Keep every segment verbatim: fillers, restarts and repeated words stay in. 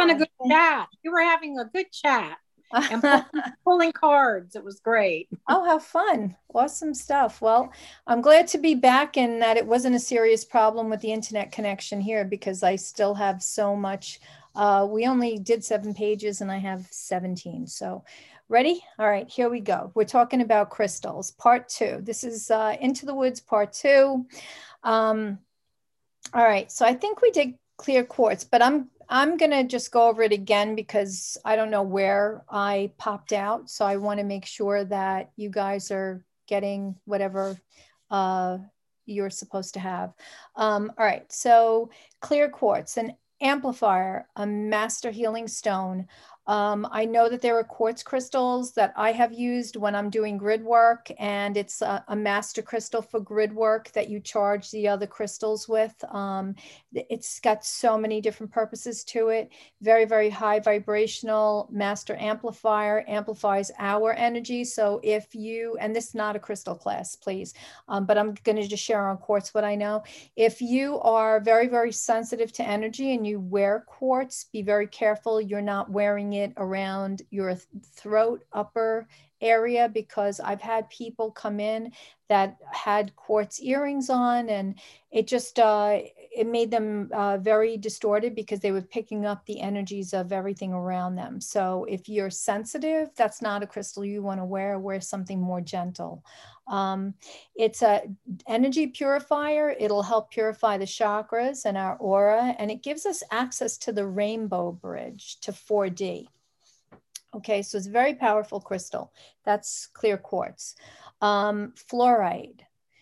having a Uh, good chat. You were having a good chat and pull, pulling cards. It was great. Oh, how fun. Awesome stuff. Well, I'm glad to be back and that it wasn't a serious problem with the internet connection here because I still have so much. Uh, we only did seven pages and I have seventeen. So ready? All right, here we go. We're talking about crystals, part two. This is uh, Into the Woods, part two. Um, all right, so I think we did clear quartz, but I'm I'm gonna just go over it again because I don't know where I popped out. So I want to make sure that you guys are getting whatever uh, you're supposed to have. Um, all right, so clear quartz, an amplifier, a master healing stone. Um, I know that there are quartz crystals that I have used when I'm doing grid work, and it's a, a master crystal for grid work that you charge the other crystals with. Um, it's got so many different purposes to it. Very, very high vibrational master amplifier, amplifies our energy. So if you, and this is not a crystal class, please, um, but I'm going to just share on quartz what I know. If you are very, very sensitive to energy and you wear quartz, be very careful you're not wearing it around your throat, upper area, because I've had people come in that had quartz earrings on and it just uh, it made them uh, very distorted because they were picking up the energies of everything around them. So if you're sensitive, that's not a crystal you want to wear. Wear something more gentle. Um, it's a energy purifier. It'll help purify the chakras and our aura, and it gives us access to the rainbow bridge to four D. Okay, so it's a very powerful crystal. That's clear quartz. Um, fluorite.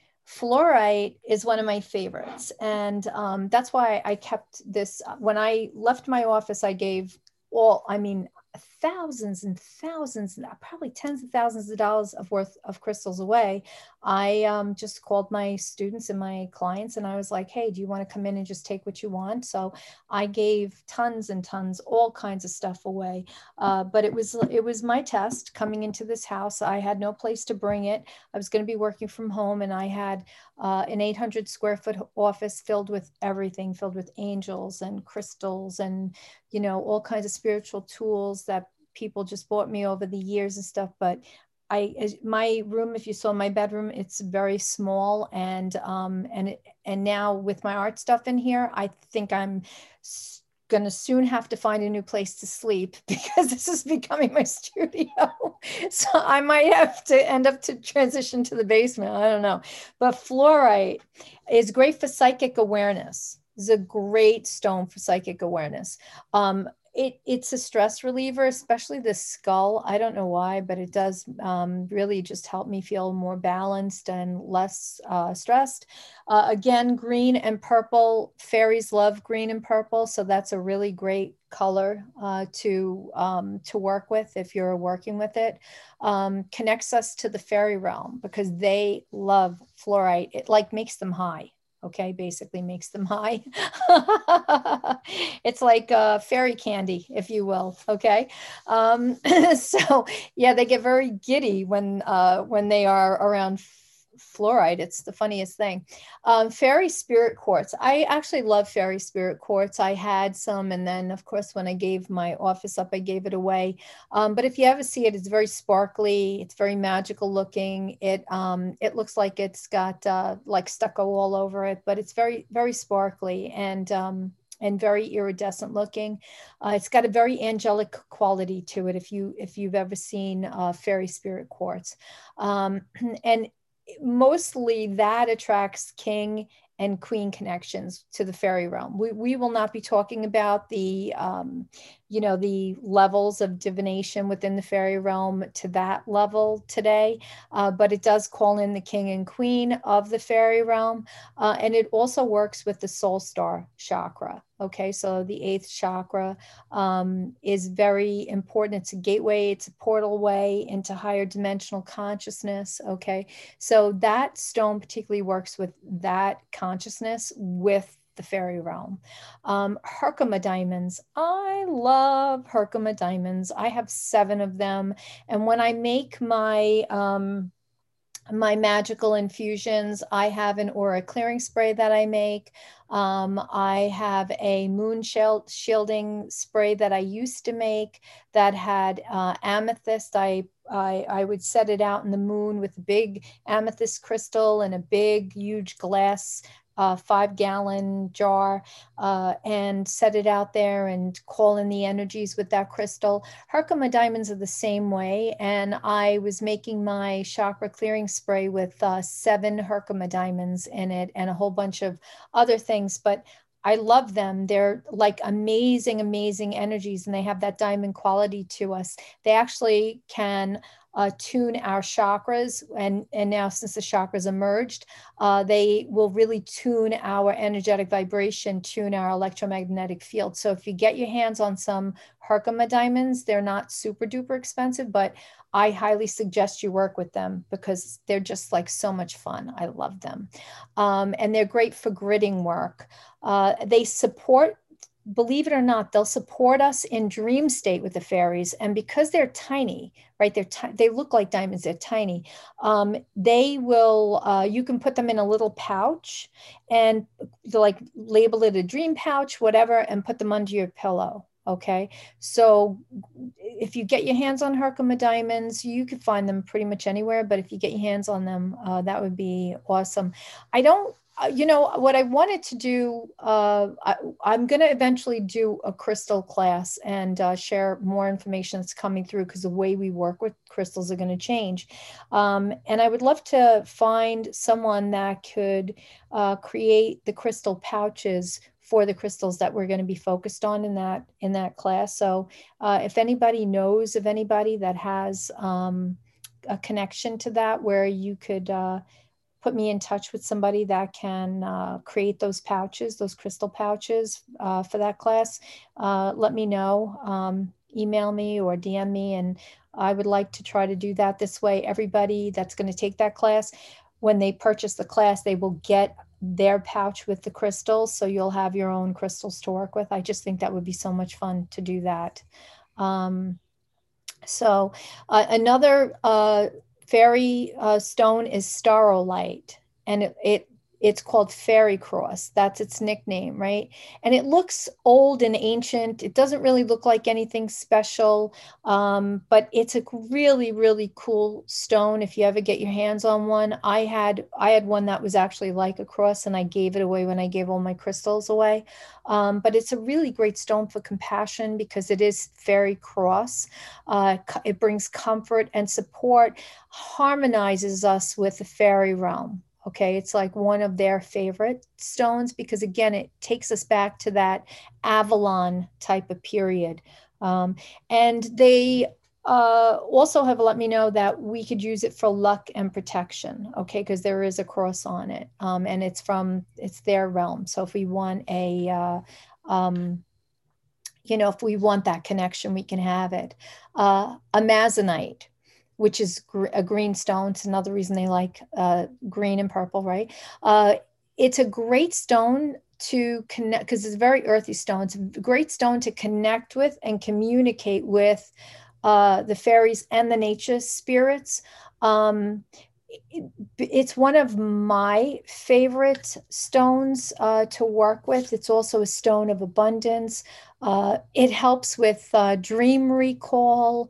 Fluorite is one of my favorites. And um, that's why I kept this. When I left my office, I gave all, I mean, thousands and thousands, probably tens of thousands of dollars of worth of crystals away. I um, just called my students and my clients and I was like, hey, do you want to come in and just take what you want? So I gave tons and tons, all kinds of stuff away. Uh, but it was, it was my test coming into this house. I had no place to bring it. I was going to be working from home and I had uh, an eight hundred square foot office filled with everything, filled with angels and crystals and, you know, all kinds of spiritual tools that people just bought me over the years and stuff. But I, my room, if you saw my bedroom, it's very small. And, um, and, it, and now with my art stuff in here, I think I'm going to soon have to find a new place to sleep because this is becoming my studio. So I might have to end up to transition to the basement. I don't know. But fluorite is great for psychic awareness. It's a great stone for psychic awareness. Um, it, it's a stress reliever, especially the skull. I don't know why, but it does um, really just help me feel more balanced and less uh, stressed. Uh, again, green and purple. Fairies love green and purple, so that's a really great color uh, to um, to work with if you're working with it. Um, connects us to the fairy realm because they love fluorite. It like makes them high. Okay, basically makes them high. It's like uh, fairy candy, if you will. Okay, um, so yeah, they get very giddy when uh, when they are around fluoride. It's the funniest thing. Um, fairy spirit quartz. I actually love fairy spirit quartz. I had some, and then of course when I gave my office up, I gave it away. Um, but if you ever see it, it's very sparkly. It's very magical looking. It um, it looks like it's got uh, like stucco all over it, but it's very very sparkly and um, and very iridescent looking. Uh, it's got a very angelic quality to it. If you if you've ever seen uh, fairy spirit quartz, um, and mostly that attracts king and queen connections to the fairy realm. We, we will not be talking about the, um, you know, the levels of divination within the fairy realm to that level today, uh, but it does call in the king and queen of the fairy realm. Uh, and it also works with the soul star chakra. Okay, so the eighth chakra um, is very important. It's a gateway, it's a portal way into higher dimensional consciousness. Okay, so that stone particularly works with that consciousness with the fairy realm. Um, Herkimer diamonds. I love Herkimer diamonds. I have seven of them. And when I make my, um, my magical infusions. I have an aura clearing spray that I make. Um, I have a moon shield shielding spray that I used to make that had uh, amethyst. I, I I would set it out in the moon with a big amethyst crystal and a big, huge glass uh, five gallon jar uh, and set it out there and call in the energies with that crystal. Herkimer diamonds are the same way. And I was making my chakra clearing spray with uh, seven Herkimer diamonds in it and a whole bunch of other things. But I love them. They're like amazing, amazing energies, and they have that diamond quality to us. They actually can uh, tune our chakras. And, and now, since the chakras emerged, uh, they will really tune our energetic vibration, tune our electromagnetic field. So if you get your hands on some Herkimer diamonds, they're not super duper expensive, but I highly suggest you work with them because they're just like so much fun. I love them. Um, and they're great for gridding work. Uh, they support, believe it or not, they'll support us in dream state with the fairies. And because they're tiny, right, they're t- they look like diamonds, they're tiny. Um, they will, uh, you can put them in a little pouch and like label it a dream pouch, whatever, and put them under your pillow. Okay. So if you get your hands on Herkimer diamonds, you can find them pretty much anywhere. But if you get your hands on them, uh, that would be awesome. I don't, uh, you know, what I wanted to do, uh, I, I'm going to eventually do a crystal class and uh, share more information that's coming through because the way we work with crystals are going to change. Um, and I would love to find someone that could uh, create the crystal pouches for the crystals that we're going to be focused on in that in that class. So uh, if anybody knows of anybody that has um, a connection to that, where you could uh, put me in touch with somebody that can uh, create those pouches, those crystal pouches uh, for that class, uh, let me know. Um, email me or D M me, and I would like to try to do that. This way, everybody that's going to take that class, when they purchase the class, they will get their pouch with the crystals. So you'll have your own crystals to work with. I just think that would be so much fun to do that. Um, so uh, another uh, fairy uh, stone is starolite, and it, it it's called fairy cross. That's its nickname, right? And it looks old and ancient. It doesn't really look like anything special, um, but it's a really, really cool stone. If you ever get your hands on one, I had I had one that was actually like a cross, and I gave it away when I gave all my crystals away. Um, but it's a really great stone for compassion because it is fairy cross. Uh, it brings comfort and support, harmonizes us with the fairy realm. Okay, it's like one of their favorite stones because, again, it takes us back to that Avalon type of period. Um, and they uh, also have let me know that we could use it for luck and protection. Okay, because there is a cross on it, um, and it's from it's their realm. So if we want a uh, um, you know, if we want that connection, we can have it. Uh, Amazonite, which is gr- a green stone. It's another reason they like uh, green and purple, right? Uh, it's a great stone to connect because it's a very earthy stone. It's a great stone to connect with and communicate with uh, the fairies and the nature spirits. Um, it, it's one of my favorite stones uh, to work with. It's also a stone of abundance. Uh, it helps with uh, dream recall,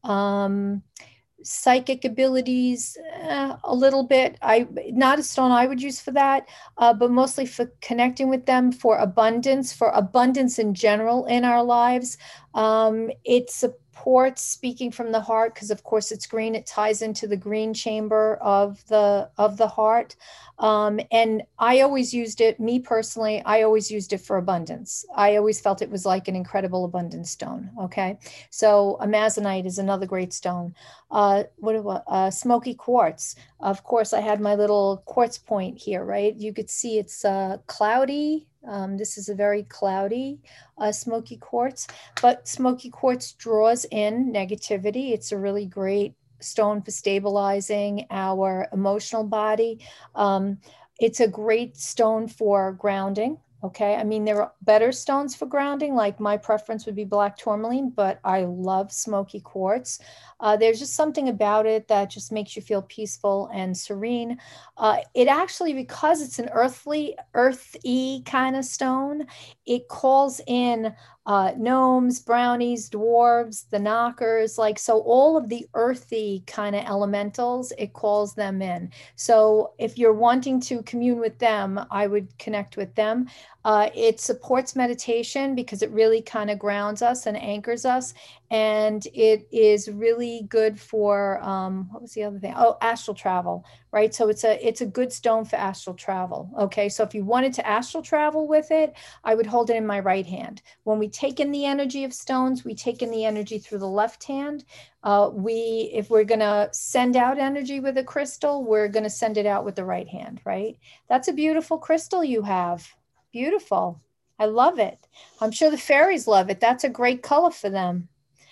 um, psychic abilities, eh, a little bit. I not a stone I would use for that, uh, but mostly for connecting with them for abundance, for abundance in general in our lives. Um, it supports speaking from the heart because, of course, it's green. It ties into the green chamber of the of the heart. Um, and I always used it, me personally, I always used it for abundance. I always felt it was like an incredible abundance stone. Okay. So Amazonite is another great stone. Uh, what about uh, smoky quartz? Of course, I had my little quartz point here, right? You could see it's uh, cloudy. Um, this is a very cloudy uh, smoky quartz, but smoky quartz draws in negativity. It's a really great stone for stabilizing our emotional body. Um, it's a great stone for grounding. Okay, I mean, there are better stones for grounding, like my preference would be black tourmaline, but I love smoky quartz. Uh, there's just something about it that just makes you feel peaceful and serene. Uh, it actually, because it's an earthly, earthy kind of stone, it calls in uh, gnomes, brownies, dwarves, the knockers, like, so all of the earthy kind of elementals, it calls them in. So if you're wanting to commune with them, I would connect with them. Uh, it supports meditation because it really kind of grounds us and anchors us. And it is really good for, um, what was the other thing? Oh, astral travel, right? So it's a, it's a good stone for astral travel. Okay. So if you wanted to astral travel with it, I would hold it in my right hand. When we take in the energy of stones, we take in the energy through the left hand. Uh, we, if we're going to send out energy with a crystal, we're going to send it out with the right hand, right? That's a beautiful crystal you have. Beautiful. I love it. I'm sure the fairies love it. That's a great color for them.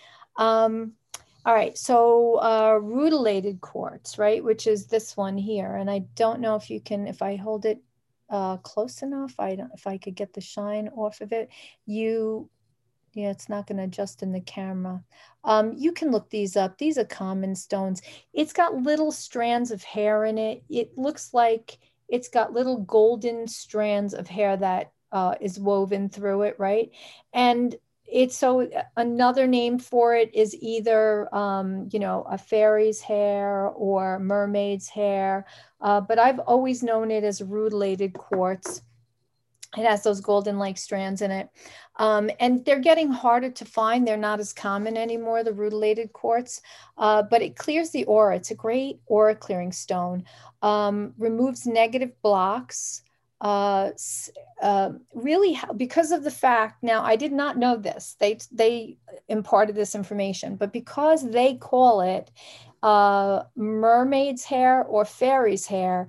Um, all right, so uh, rutilated quartz, right, which is this one here. And I don't know if you can, if I hold it uh, close enough, I don't, if I could get the shine off of it. You, yeah, it's not going to adjust in the camera. Um, you can look these up. These are common stones. It's got little strands of hair in it. It looks like it's got little golden strands of hair that uh, is woven through it, right? And it's so another name for it is either, um, you know, a fairy's hair or mermaid's hair. Uh, but I've always known it as rutilated quartz. It has those golden like strands in it. Um, and they're getting harder to find. They're not as common anymore, the rutilated quartz, uh, but it clears the aura. It's a great aura clearing stone. Um, removes negative blocks. Uh, uh, really, because of the fact, now I did not know this, they, they imparted this information, but because they call it uh, mermaid's hair or fairy's hair,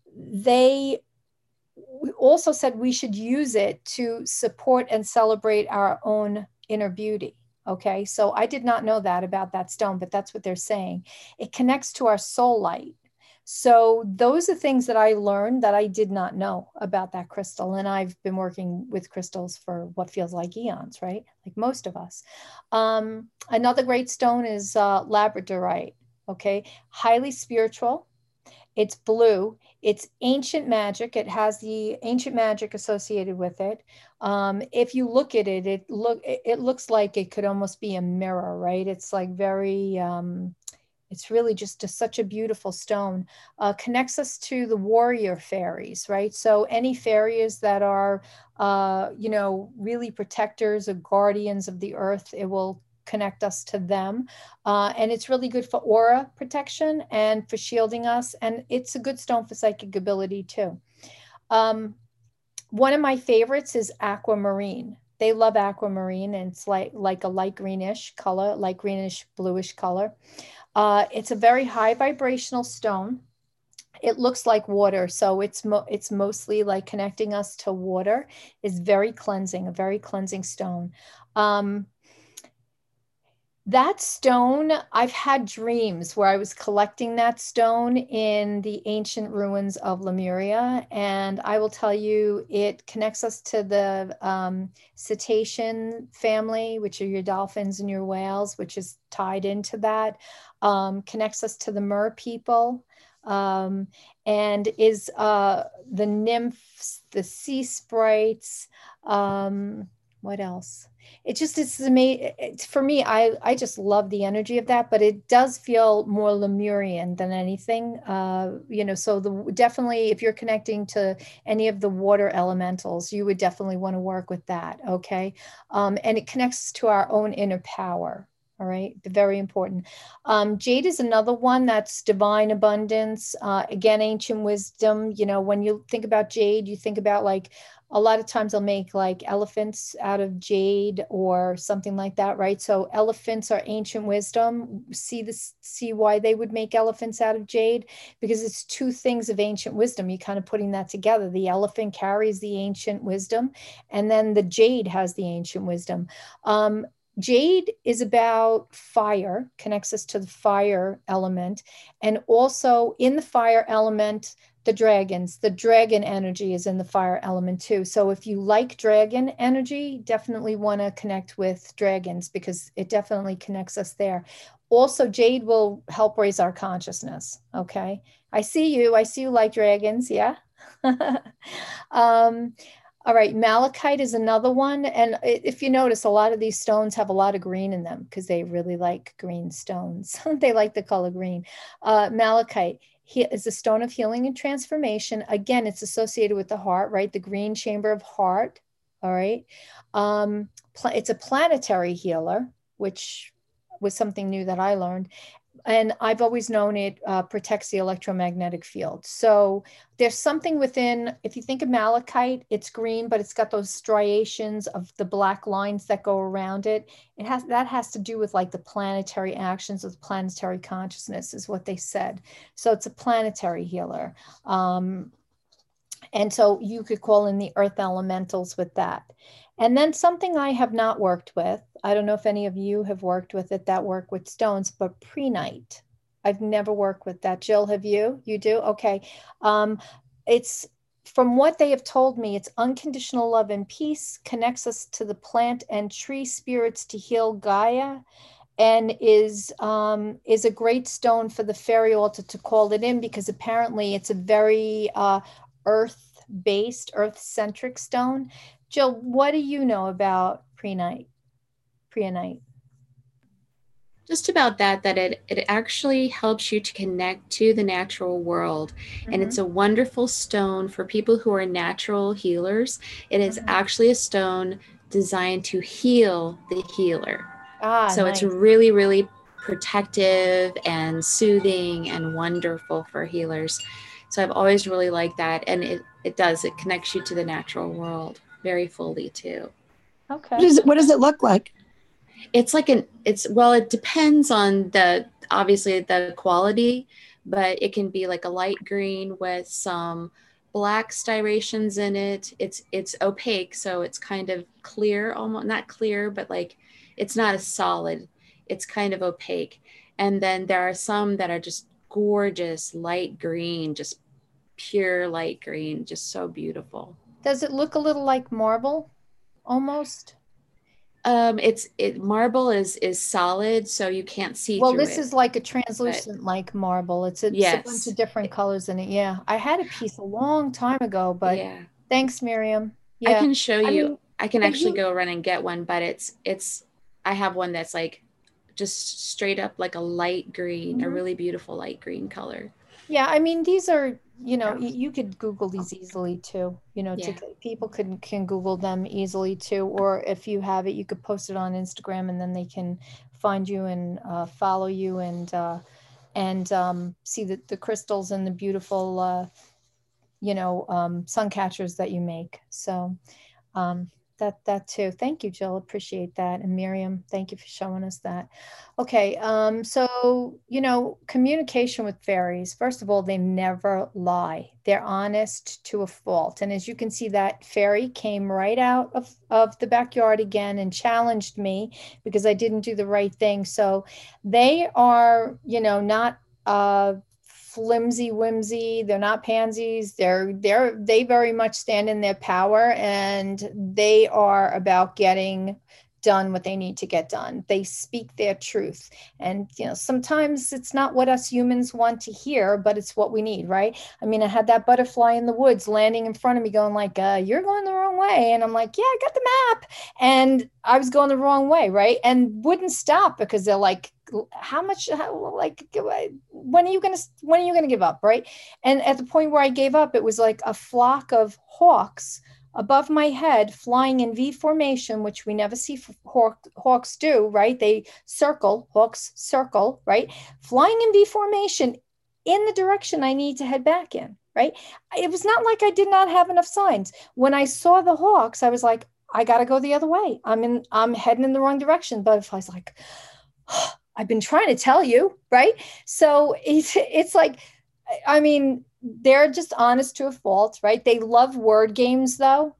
they we also said we should use it to support and celebrate our own inner beauty. Okay, so I did not know that about that stone, but that's what they're saying. It connects to our soul light. So those are things that I learned that I did not know about that crystal. And I've been working with crystals for what feels like eons, right? Like most of us. Um, another great stone is uh, labradorite. Okay, highly spiritual. It's blue. It's ancient magic. It has the ancient magic associated with it. Um, if you look at it, it look it, it looks like it could almost be a mirror, right? It's like very. Um, it's really just a, such a beautiful stone. Uh, connects us to the warrior fairies, right? So any fairies that are, uh, you know, really protectors or guardians of the earth, it will connect us to them. Uh, and it's really good for aura protection and for shielding us. And it's a good stone for psychic ability too. Um, one of my favorites is aquamarine. They love aquamarine, and it's like, like a light greenish color, light greenish bluish color. Uh, it's a very high vibrational stone. It looks like water, so it's mo it's mostly like connecting us to water. It's very cleansing, a very cleansing stone. Um, That stone, I've had dreams where I was collecting that stone in the ancient ruins of Lemuria. And I will tell you, it connects us to the um, cetacean family, which are your dolphins and your whales, which is tied into that, um, connects us to the mer people, um, and is uh, the nymphs, the sea sprites, um, what else? It just is amazing. For me, I, I just love the energy of that, but it does feel more Lemurian than anything. Uh, you know, so the definitely if you're connecting to any of the water elementals, you would definitely want to work with that. Okay. Um, and it connects to our own inner power. All right, very important. Um, jade is another one that's divine abundance. Uh, again, ancient wisdom. You know, when you think about jade, you think about like a lot of times they'll make like elephants out of jade or something like that, right? So elephants are ancient wisdom. See this, see why they would make elephants out of jade? Because it's two things of ancient wisdom. You're kind of putting that together. The elephant carries the ancient wisdom, and then the jade has the ancient wisdom. Um, Jade is about fire, connects us to the fire element. And also in the fire element, the dragons, the dragon energy is in the fire element too. So if you like dragon energy, definitely want to connect with dragons because it definitely connects us there. Also, Jade will help raise our consciousness. Okay. I see you. I see you like dragons. Yeah. um, all right, malachite is another one. And if you notice, a lot of these stones have a lot of green in them because they really like green stones. They like the color green. Uh, malachite he, is a stone of healing and transformation. Again, it's associated with the heart, right? The green chamber of heart. All right. Um, it's a planetary healer, which was something new that I learned. And I've always known it uh, protects the electromagnetic field. So there's something within, if you think of malachite, it's green, but it's got those striations of the black lines that go around it. It has, that has to do with like the planetary actions of the planetary consciousness is what they said. So it's a planetary healer. Um, and so you could call in the earth elementals with that. And then something I have not worked with, I don't know if any of you have worked with it that work with stones, but prehnite. I've never worked with that. Jill, have you? You do? Okay. Um, it's from what they have told me, it's unconditional love and peace, connects us to the plant and tree spirits to heal Gaia, and is um, is a great stone for the fairy altar to call it in because apparently it's a very uh, earth-based, earth-centric stone. Jill, what do you know about prehnite? Prehnite. Just about that, that it, it actually helps you to connect to the natural world. Mm-hmm. And it's a wonderful stone for people who are natural healers. It is mm-hmm. actually a stone designed to heal the healer. Ah, so nice. It's really, really protective and soothing and wonderful for healers. So I've always really liked that. And it, it does, it connects you to the natural world very fully too. Okay. What, is it, what does it look like? It's like an, it's, well, it depends on the, obviously the quality, but it can be like a light green with some black striations in it. It's, it's opaque. So it's kind of clear, almost not clear, but like, it's not a solid, it's kind of opaque. And then there are some that are just gorgeous, light green, just pure light green, just so beautiful. Does it look a little like marble almost? Um, it's it marble is is solid, so you can't see well, through it. Well, this is like a translucent but, like marble. It's, a, it's yes. a bunch of different colors in it. Yeah, I had a piece a long time ago, but yeah. Thanks, Miriam. Yeah, I can show you. I, mean, I can actually you, go run and get one, but it's it's. I have one that's like just straight up like a light green, mm-hmm. a really beautiful light green color. Yeah, I mean these are. You know, you could Google these easily too. You know, yeah. to, people can can Google them easily too. Or if you have it, you could post it on Instagram, and then they can find you and uh, follow you and uh, and um, see the the crystals and the beautiful, uh, you know, um, sun catchers that you make. So um, that that too. Thank you, Jill. Appreciate that. And Miriam, thank you for showing us that. Okay, um, so you know, communication with fairies. First of all, they never lie. They're honest to a fault. And as you can see, that fairy came right out of, of the backyard again and challenged me because I didn't do the right thing. So they are, you know, not uh flimsy whimsy. They're not pansies. They're they're they very much stand in their power, and they are about getting done what they need to get done. They speak their truth. And you know, sometimes it's not what us humans want to hear, but it's what we need, right? I mean, I had that butterfly in the woods landing in front of me going like, uh, you're going the wrong way. And I'm like, yeah, I got the map. And I was going the wrong way, right? And wouldn't stop because they're like, how much, how, like, when are you going to, when are you going to give up, right? And at the point where I gave up, it was like a flock of hawks above my head flying in V formation, which we never see hawk, hawks do, right? They circle, hawks circle, right? Flying in V formation in the direction I need to head back in, right? It was not like I did not have enough signs. When I saw the hawks, I was like, I got to go the other way. I'm in, I'm heading in the wrong direction. Butterfly's like, oh, I've been trying to tell you, right? So it's, it's like, I mean, they're just honest to a fault, right? They love word games though.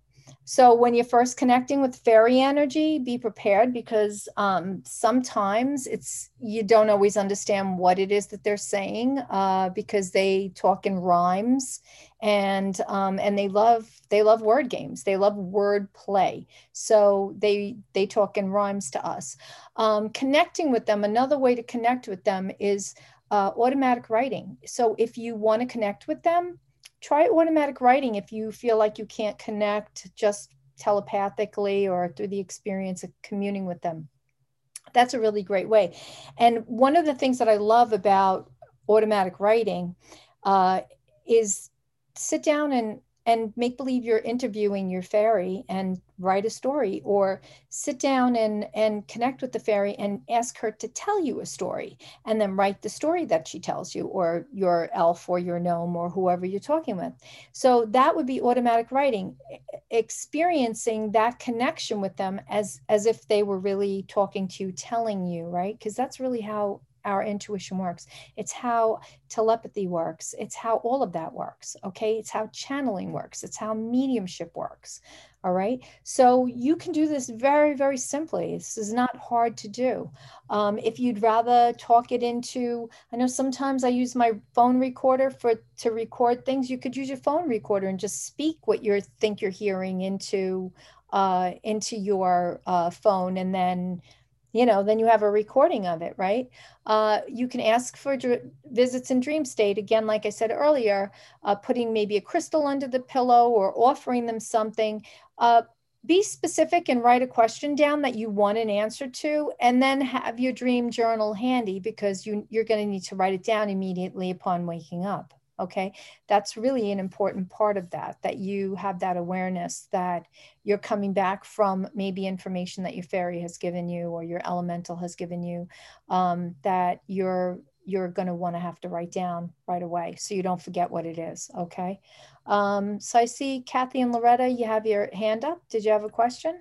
So when you're first connecting with fairy energy, be prepared, because um, sometimes it's, you don't always understand what it is that they're saying, uh, because they talk in rhymes, and um, and they love they love word games. They love word play. So they they talk in rhymes to us. Um, connecting with them, another way to connect with them is uh, automatic writing. So if you want to connect with them, try automatic writing if you feel like you can't connect just telepathically or through the experience of communing with them. That's a really great way. And one of the things that I love about automatic writing uh, is sit down and and make believe you're interviewing your fairy and write a story, or sit down and and connect with the fairy and ask her to tell you a story, and then write the story that she tells you, or your elf or your gnome or whoever you're talking with. So that would be automatic writing, experiencing that connection with them as as if they were really talking to you, telling you, right? Because that's really how our intuition works. It's how telepathy works. It's how all of that works. Okay. It's how channeling works. It's how mediumship works. All right. So you can do this very, very simply. This is not hard to do. Um, if you'd rather talk it into, I know sometimes I use my phone recorder for to record things. You could use your phone recorder and just speak what you think you're hearing into uh, into your uh, phone, and then you know, then you have a recording of it, right? Uh, you can ask for dr- visits in dream state. Again, like I said earlier, uh, putting maybe a crystal under the pillow or offering them something. Uh, be specific and write a question down that you want an answer to, and then have your dream journal handy, because you, you're going to need to write it down immediately upon waking up. Okay, that's really an important part of that, that you have that awareness that you're coming back from maybe information that your fairy has given you or your elemental has given you, um, that you're you're going to want to have to write down right away so you don't forget what it is. Okay. Um, so I see Kathy and Loretta, you have your hand up. Did you have a question?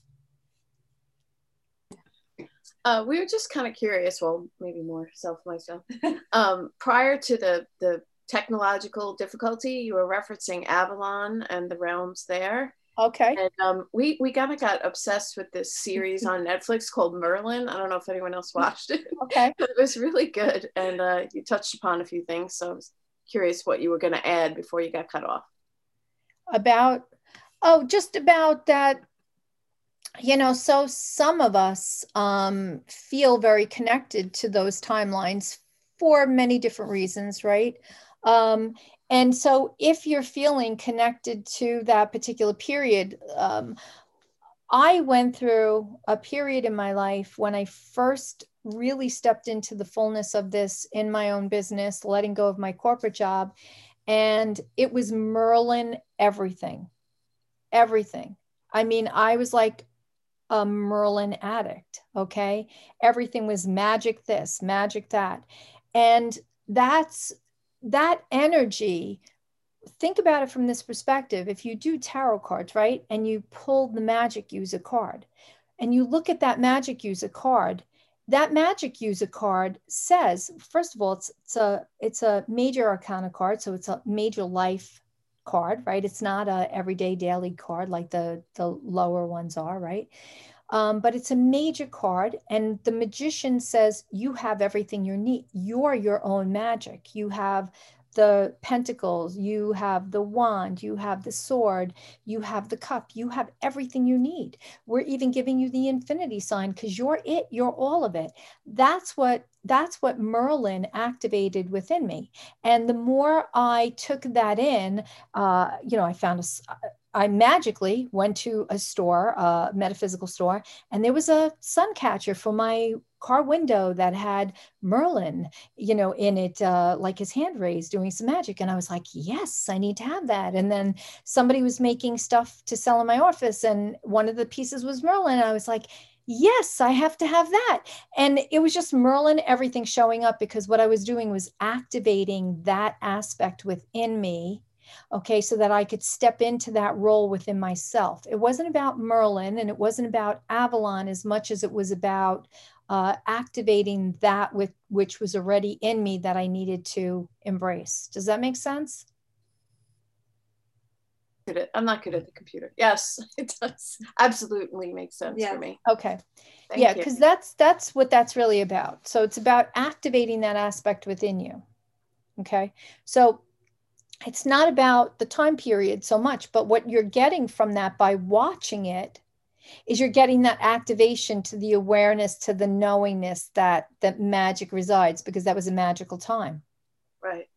Uh, we were just kind of curious, well, maybe more self myself. um, prior to the, the technological difficulty, you were referencing Avalon and the realms there. Okay. And um, we, we kind of got obsessed with this series on Netflix called Merlin. I don't know if anyone else watched it. Okay. But it was really good. And uh, you touched upon a few things. So I was curious what you were going to add before you got cut off. About, oh, just about that. You know, so some of us um, feel very connected to those timelines for many different reasons, right? Um, and so if you're feeling connected to that particular period, um, I went through a period in my life when I first really stepped into the fullness of this in my own business, letting go of my corporate job. And it was Merlin everything, everything. I mean, I was like a Merlin addict. Okay. Everything was magic this, magic that. And that's that energy. Think about it from this perspective. If you do tarot cards, right, and you pull the magic user card and you look at that magic user card, that magic user card says, first of all, it's, it's a it's a major arcana card. So it's a major life card, right? It's not a everyday daily card like the, the lower ones are, right? Um, but it's a major card, and the magician says you have everything you need. You're your own magic. You have the pentacles, you have the wand, you have the sword, you have the cup, you have everything you need. We're even giving you the infinity sign because you're it, you're all of it. That's what that's what Merlin activated within me. And the more I took that in, uh, you know, I found a I magically went to a store, a metaphysical store, and there was a sun catcher for my car window that had Merlin, you know, in it, uh, like his hand raised doing some magic. And I was like, yes, I need to have that. And then somebody was making stuff to sell in my office, and one of the pieces was Merlin. And I was like, yes, I have to have that. And it was just Merlin, everything showing up, because what I was doing was activating that aspect within me. Okay, so that I could step into that role within myself. It wasn't about Merlin and it wasn't about Avalon as much as it was about uh, activating that with which was already in me that I needed to embrace. Does that make sense? good at, I'm not good at the computer. Yes, it does. Absolutely makes sense Yes. for me. Okay. Thank Yeah, you. because that's that's what that's really about. So it's about activating that aspect within you. Okay. So it's not about the time period so much, but what you're getting from that by watching it is you're getting that activation to the awareness, to the knowingness that that magic resides, because that was a magical time. Right.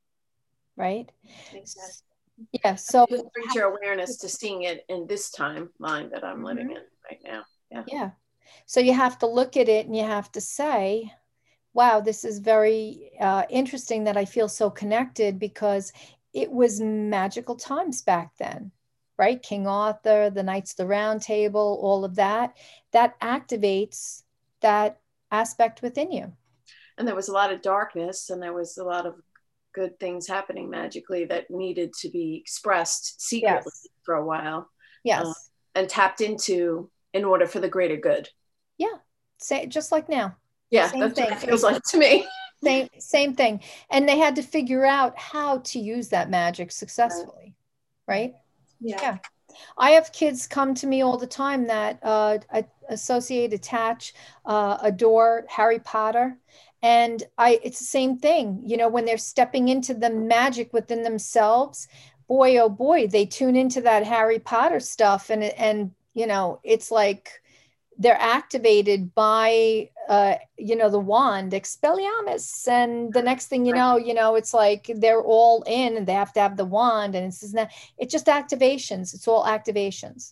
Right. Exactly. Yeah. So Just brings your awareness to seeing it in this timeline that I'm mm-hmm. living in right now. Yeah. Yeah. So you have to look at it and you have to say, wow, this is very uh, interesting that I feel so connected, because it was magical times back then, right? King Arthur, the Knights of the Round Table, all of that, that activates that aspect within you. And there was a lot of darkness, and there was a lot of good things happening magically that needed to be expressed secretly yes. for a while. Yes. Uh, and tapped into in order for the greater good. Yeah. Say just like now. Yeah, same that's thing. what it feels like to me. Same, same thing. And they had to figure out how to use that magic successfully. Right? Yeah. Yeah. I have kids come to me all the time that uh, associate, attach, uh, adore Harry Potter. And I, it's the same thing, you know, when they're stepping into the magic within themselves, boy, oh boy, they tune into that Harry Potter stuff. And, and, you know, it's like they're activated by, uh, you know, the wand, Expelliarmus. And the next thing you know, you know, it's like they're all in and they have to have the wand. And it's, not, it's just activations. It's all activations.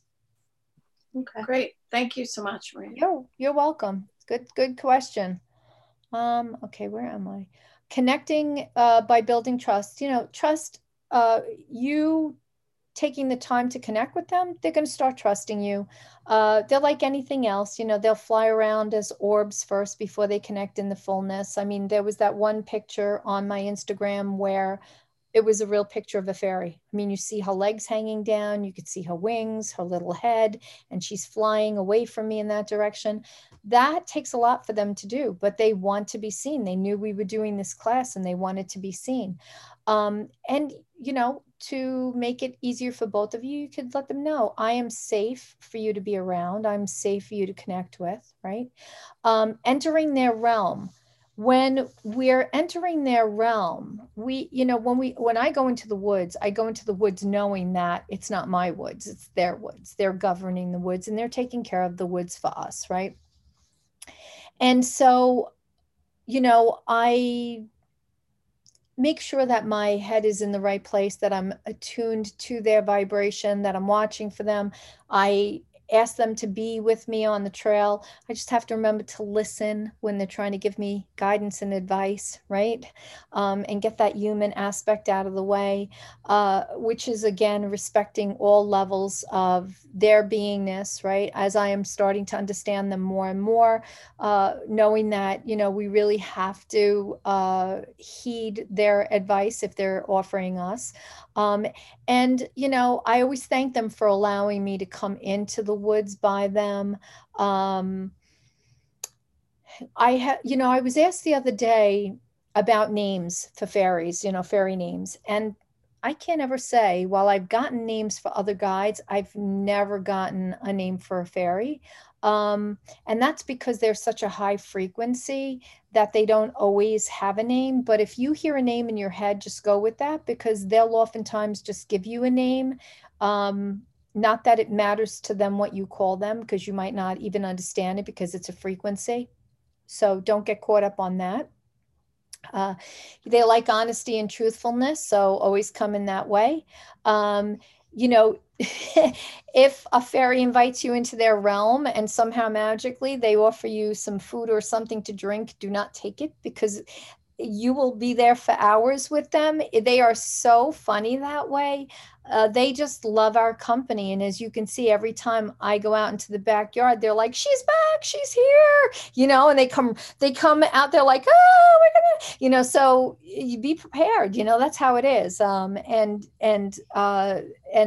Okay. Great. Thank you so much, Maria. You're, you're welcome. Good, good question. Um, okay, where am I? Connecting uh, by building trust. You know, trust, uh, you taking the time to connect with them, they're going to start trusting you. Uh, they're like anything else, you know, they'll fly around as orbs first before they connect in the fullness. I mean, there was that one picture on my Instagram where it was a real picture of a fairy. I mean, you see her legs hanging down, you could see her wings, her little head, and she's flying away from me in that direction. That takes a lot for them to do, but they want to be seen. They knew we were doing this class and they wanted to be seen. Um, and, you know, to make it easier for both of you, you could let them know, I am safe for you to be around. I'm safe for you to connect with, right? Um, entering their realm. When we're entering their realm, we, you know, when we, when I go into the woods, I go into the woods knowing that it's not my woods, it's their woods. They're governing the woods and they're taking care of the woods for us, right? And so, you know, I make sure that my head is in the right place, that I'm attuned to their vibration, that I'm watching for them. I ask them to be with me on the trail. I just have to remember to listen when they're trying to give me guidance and advice, right? Um, and get that human aspect out of the way, uh, which is, again, respecting all levels of their beingness, right? As I am starting to understand them more and more, uh, knowing that, you know, we really have to uh, heed their advice if they're offering us. Um, and, you know, I always thank them for allowing me to come into the woods by them. Um, I had, you know, I was asked the other day about names for fairies, you know, fairy names. And I can't ever say, while I've gotten names for other guides, I've never gotten a name for a fairy. Um, and that's because they're such a high frequency that they don't always have a name. But if you hear a name in your head, just go with that, because they'll oftentimes just give you a name. Um, not that it matters to them what you call them, because you might not even understand it because it's a frequency. So don't get caught up on that. Uh, they like honesty and truthfulness, so always come in that way. Um, you know, if a fairy invites you into their realm and somehow magically they offer you some food or something to drink, do not take it, because you will be there for hours with them. They are so funny that way. Uh, they just love our company. And as you can see, every time I go out into the backyard, they're like, she's back, she's here, you know, and they come, they come out there like, oh, we're gonna, you know, so you be prepared, you know, that's how it is. Um, and, and, uh, and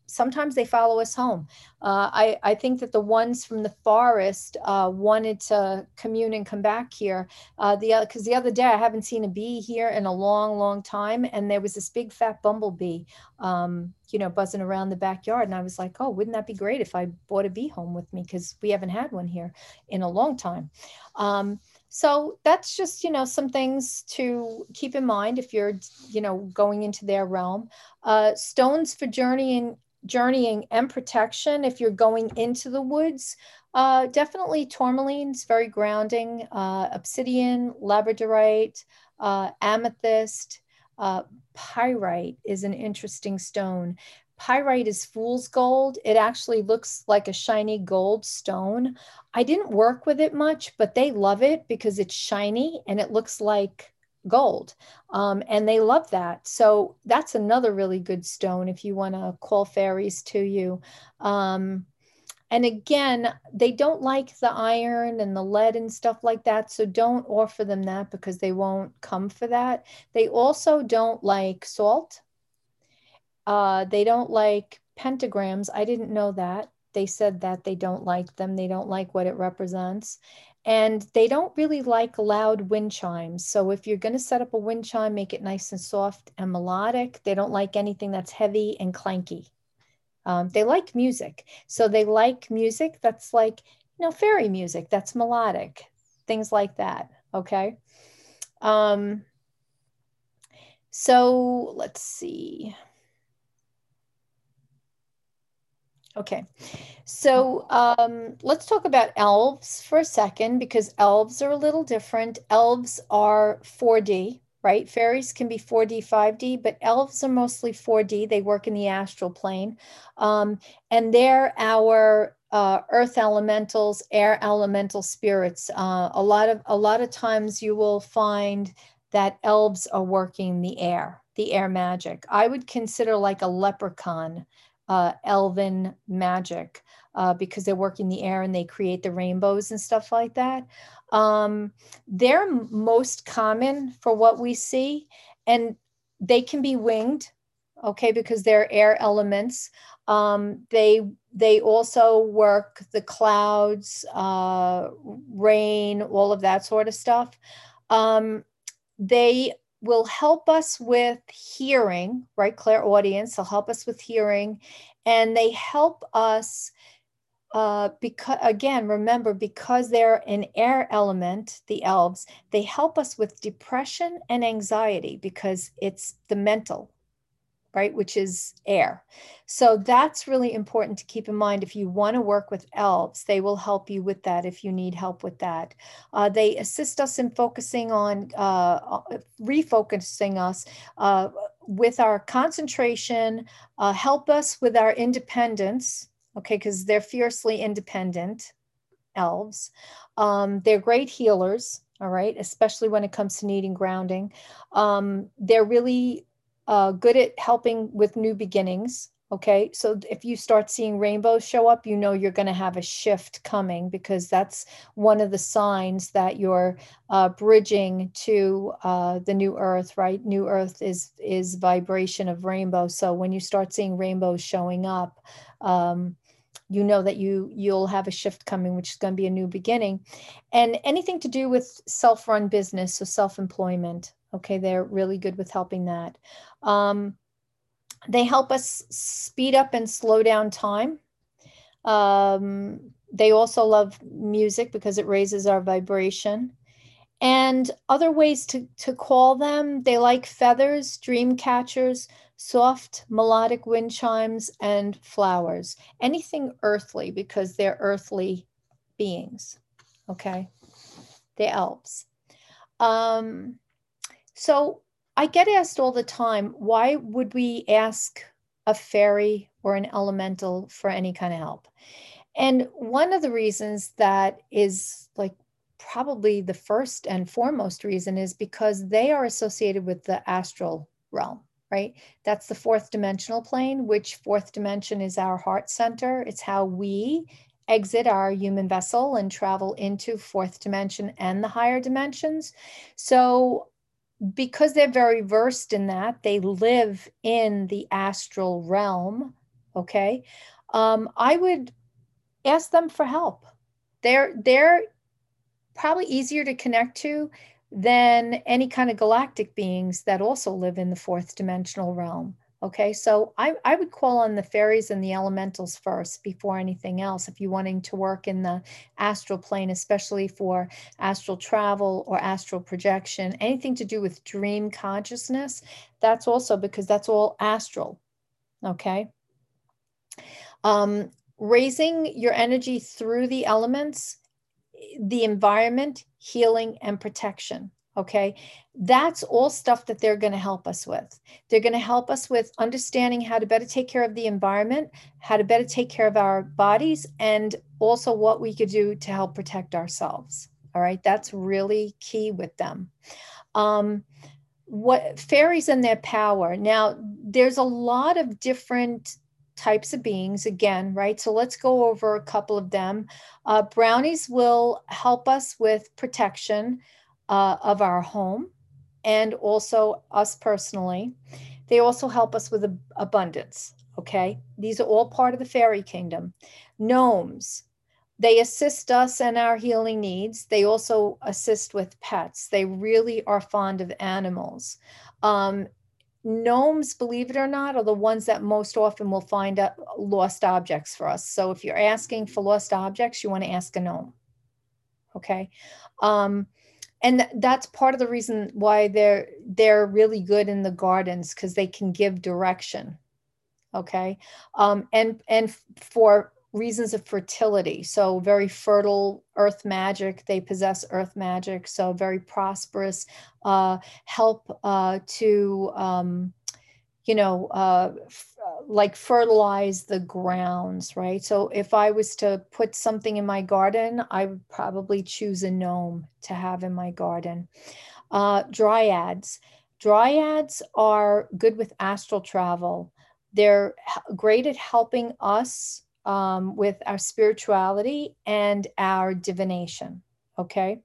sometimes they follow us home. Uh, I, I think that the ones from the forest uh, wanted to commune and come back here. Uh, the because the other day I haven't seen a bee here in a long, long time, and there was this big fat bumblebee, um, you know, buzzing around the backyard, and I was like, oh, wouldn't that be great if I brought a bee home with me, because we haven't had one here in a long time. Um, so that's just, you know, some things to keep in mind if you're, you know, going into their realm. Uh, stones for journeying journeying and protection if you're going into the woods. Uh, definitely tourmaline's very grounding. Uh, obsidian, labradorite, uh, amethyst, uh, pyrite is an interesting stone. Pyrite is fool's gold. It actually looks like a shiny gold stone. I didn't work with it much, but they love it because it's shiny and it looks like gold. Um, and they love that. So that's another really good stone if you want to call fairies to you. Um, and again, they don't like the iron and the lead and stuff like that. So don't offer them that because they won't come for that. They also don't like salt. Uh, they don't like pentagrams. I didn't know that. They said that they don't like them. They don't like what it represents. And they don't really like loud wind chimes. So if you're going to set up a wind chime, make it nice and soft and melodic. They don't like anything that's heavy and clanky. Um, they like music. So they like music that's like, you know, fairy music, that's melodic, things like that. Okay. Um, so let's see. Okay, so um, let's talk about elves for a second, because elves are a little different. Elves are four D, right? Fairies can be four D, five D, but elves are mostly four D. They work in the astral plane. Um, and they're our uh, earth elementals, air elemental spirits. Uh, a lot of a lot of times you will find that elves are working the air, the air magic. I would consider like a leprechaun uh, elven magic uh, because they're working the air and they create the rainbows and stuff like that. Um, they're most common for what we see, and they can be winged, okay, because they're air elements. Um, they they also work the clouds, uh, rain, all of that sort of stuff. Um, they will help us with hearing, right? Clairaudience, they'll help us with hearing, and they help us uh, because, again, remember, because they're an air element, the elves, they help us with depression and anxiety because it's the mental, right, which is air. So that's really important to keep in mind. If you want to work with elves, they will help you with that if you need help with that. Uh, they assist us in focusing on, uh, refocusing us uh, with our concentration, uh, help us with our independence, okay, because they're fiercely independent, elves. Um, they're great healers, all right, especially when it comes to needing grounding. Um, they're really Uh, good at helping with new beginnings. Okay, so if you start seeing rainbows show up, you know you're going to have a shift coming, because that's one of the signs that you're uh, bridging to uh, the new earth, right? New earth is is vibration of rainbow. So when you start seeing rainbows showing up, um, you know that you you'll have a shift coming, which is going to be a new beginning. And anything to do with self-run business, so self-employment. Okay, they're really good with helping that. Um, they help us speed up and slow down time. Um, they also love music because it raises our vibration. And other ways to, to call them, they like feathers, dream catchers, soft melodic wind chimes, and flowers. Anything earthly, because they're earthly beings. Okay, the elves. Um, so I get asked all the time, why would we ask a fairy or an elemental for any kind of help? And one of the reasons that is like probably the first and foremost reason is because they are associated with the astral realm, right? That's the fourth dimensional plane, which fourth dimension is our heart center. It's how we exit our human vessel and travel into fourth dimension and the higher dimensions. So because they're very versed in that, they live in the astral realm, okay, um, I would ask them for help. They're, they're probably easier to connect to than any kind of galactic beings that also live in the fourth dimensional realm. Okay, so I, I would call on the fairies and the elementals first before anything else if you're wanting to work in the astral plane, especially for astral travel or astral projection, anything to do with dream consciousness. That's also because that's all astral. Okay. Um, raising your energy through the elements, the environment, healing, and protection. Okay, that's all stuff that they're going to help us with. They're going to help us with understanding how to better take care of the environment, how to better take care of our bodies, and also what we could do to help protect ourselves. All right, that's really key with them. Um, what fairies and their power. Now, there's a lot of different types of beings again, right? So let's go over a couple of them. Uh, brownies will help us with protection uh, of our home and also us personally. They also help us with ab- abundance, okay? These are all part of the fairy kingdom. Gnomes, they assist us in our healing needs. They also assist with pets. They really are fond of animals. Um, Gnomes, believe it or not, are the ones that most often will find uh, lost objects for us. So if you're asking for lost objects, you want to ask a gnome. Okay. Um, and th- that's part of the reason why they're they're really good in the gardens, because they can give direction. Okay. Um, and and for reasons of fertility. So very fertile earth magic. They possess earth magic. So very prosperous, uh, help uh, to, um, you know, uh, f- like fertilize the grounds, right? So if I was to put something in my garden, I would probably choose a gnome to have in my garden. Uh, dryads. Dryads are good with astral travel. They're great at helping us um, with our spirituality and our divination. Okay.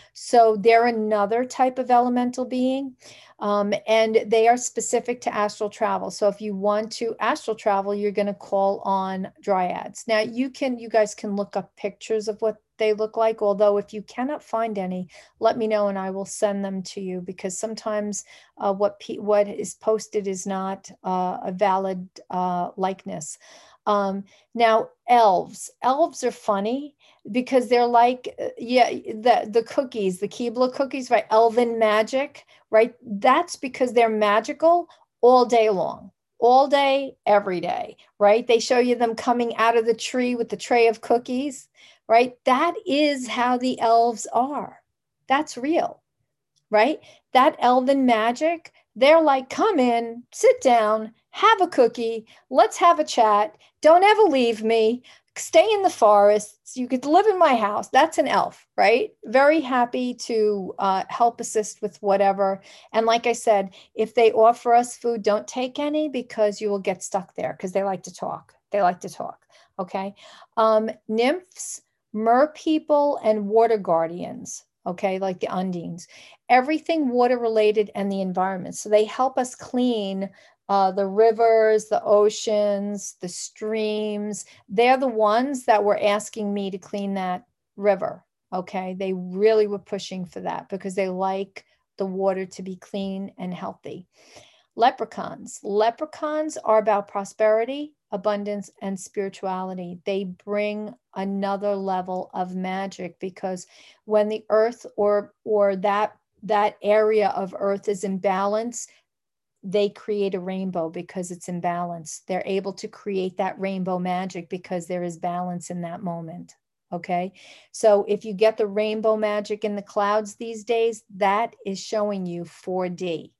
So they're another type of elemental being, um, and they are specific to astral travel. So if you want to astral travel, you're going to call on dryads. Now you can, you guys can look up pictures of what they look like. Although if you cannot find any, let me know and I will send them to you, because sometimes uh, what pe- what is posted is not uh, a valid uh, likeness. Um, now elves, elves are funny because they're like, yeah, the, the cookies, the Keebler cookies, right? Elven magic, right? That's because they're magical all day long, all day, every day, right? They show you them coming out of the tree with the tray of cookies, right? That is how the elves are. That's real, right? That elven magic, they're like, come in, sit down, have a cookie, let's have a chat. Don't ever leave me. Stay in the forests. You could live in my house. That's an elf, right? Very happy to uh, help assist with whatever. And like I said, if they offer us food, don't take any, because you will get stuck there, because they like to talk. They like to talk. Okay. Um, nymphs, mer people, and water guardians. Okay, like the undines, everything water related and the environment. So they help us clean uh, the rivers, the oceans, the streams. They're the ones that were asking me to clean that river. Okay, they really were pushing for that because they like the water to be clean and healthy. Leprechauns. Leprechauns are about prosperity, abundance, and spirituality. They bring another level of magic, because when the earth or or that that area of earth is in balance, they create a rainbow because it's in balance. They're able to create that rainbow magic because there is balance in that moment. Okay. So if you get the rainbow magic in the clouds these days, that is showing you four D.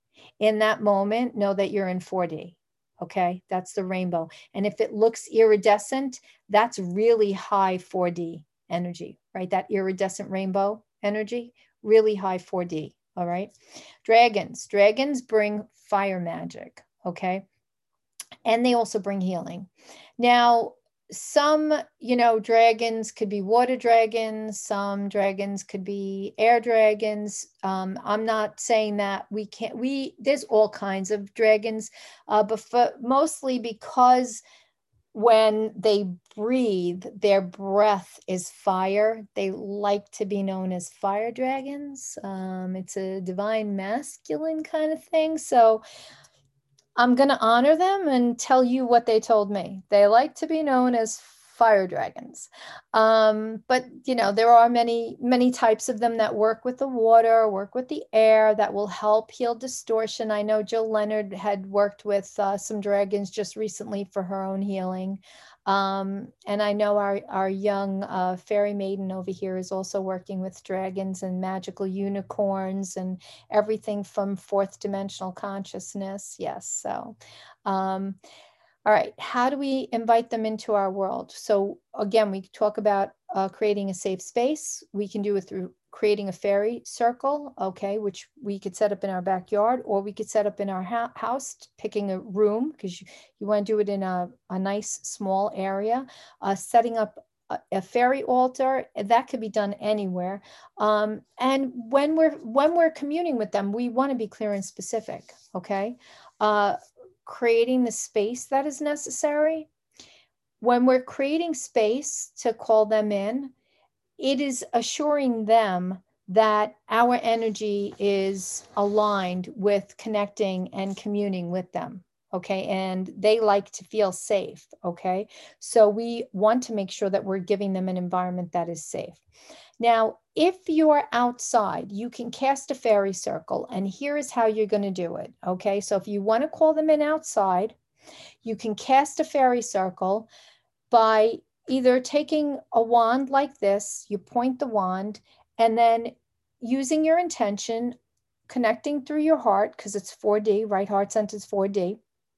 In that moment, know that you're in four D. Okay, that's the rainbow. And if it looks iridescent, that's really high four D energy, right? That iridescent rainbow energy, really high four D. All right. Dragons. Dragons bring fire magic. Okay. And they also bring healing. Now, some, you know, dragons could be water dragons. Some dragons could be air dragons. Um, I'm not saying that we can't, we, there's all kinds of dragons, uh, but for, mostly because when they breathe, their breath is fire. They like to be known as fire dragons. Um, it's a divine masculine kind of thing. So I'm going to honor them and tell you what they told me. They like to be known as fire dragons. Um, but, you know, there are many, many types of them that work with the water, work with the air, that will help heal distortion. I know Jill Leonard had worked with uh, some dragons just recently for her own healing. Um, and I know our, our young uh, fairy maiden over here is also working with dragons and magical unicorns and everything from fourth dimensional consciousness. Yes. So, um, all right, how do we invite them into our world? So again, we talk about uh, creating a safe space. We can do it through creating a fairy circle, okay, which we could set up in our backyard, or we could set up in our ha house, picking a room, because you, you want to do it in a, a nice small area, uh, setting up a, a fairy altar. That could be done anywhere. Um, and when we're, when we're communing with them, we want to be clear and specific, okay? Uh, creating the space that is necessary. When we're creating space to call them in, it is assuring them that our energy is aligned with connecting and communing with them. Okay. And they like to feel safe. Okay. So we want to make sure that we're giving them an environment that is safe. Now, if you're outside, you can cast a fairy circle, and here is how you're going to do it. Okay. So if you want to call them in outside, you can cast a fairy circle by either taking a wand like this, you point the wand, and then using your intention, connecting through your heart, because it's four D, right? Heart center is four D.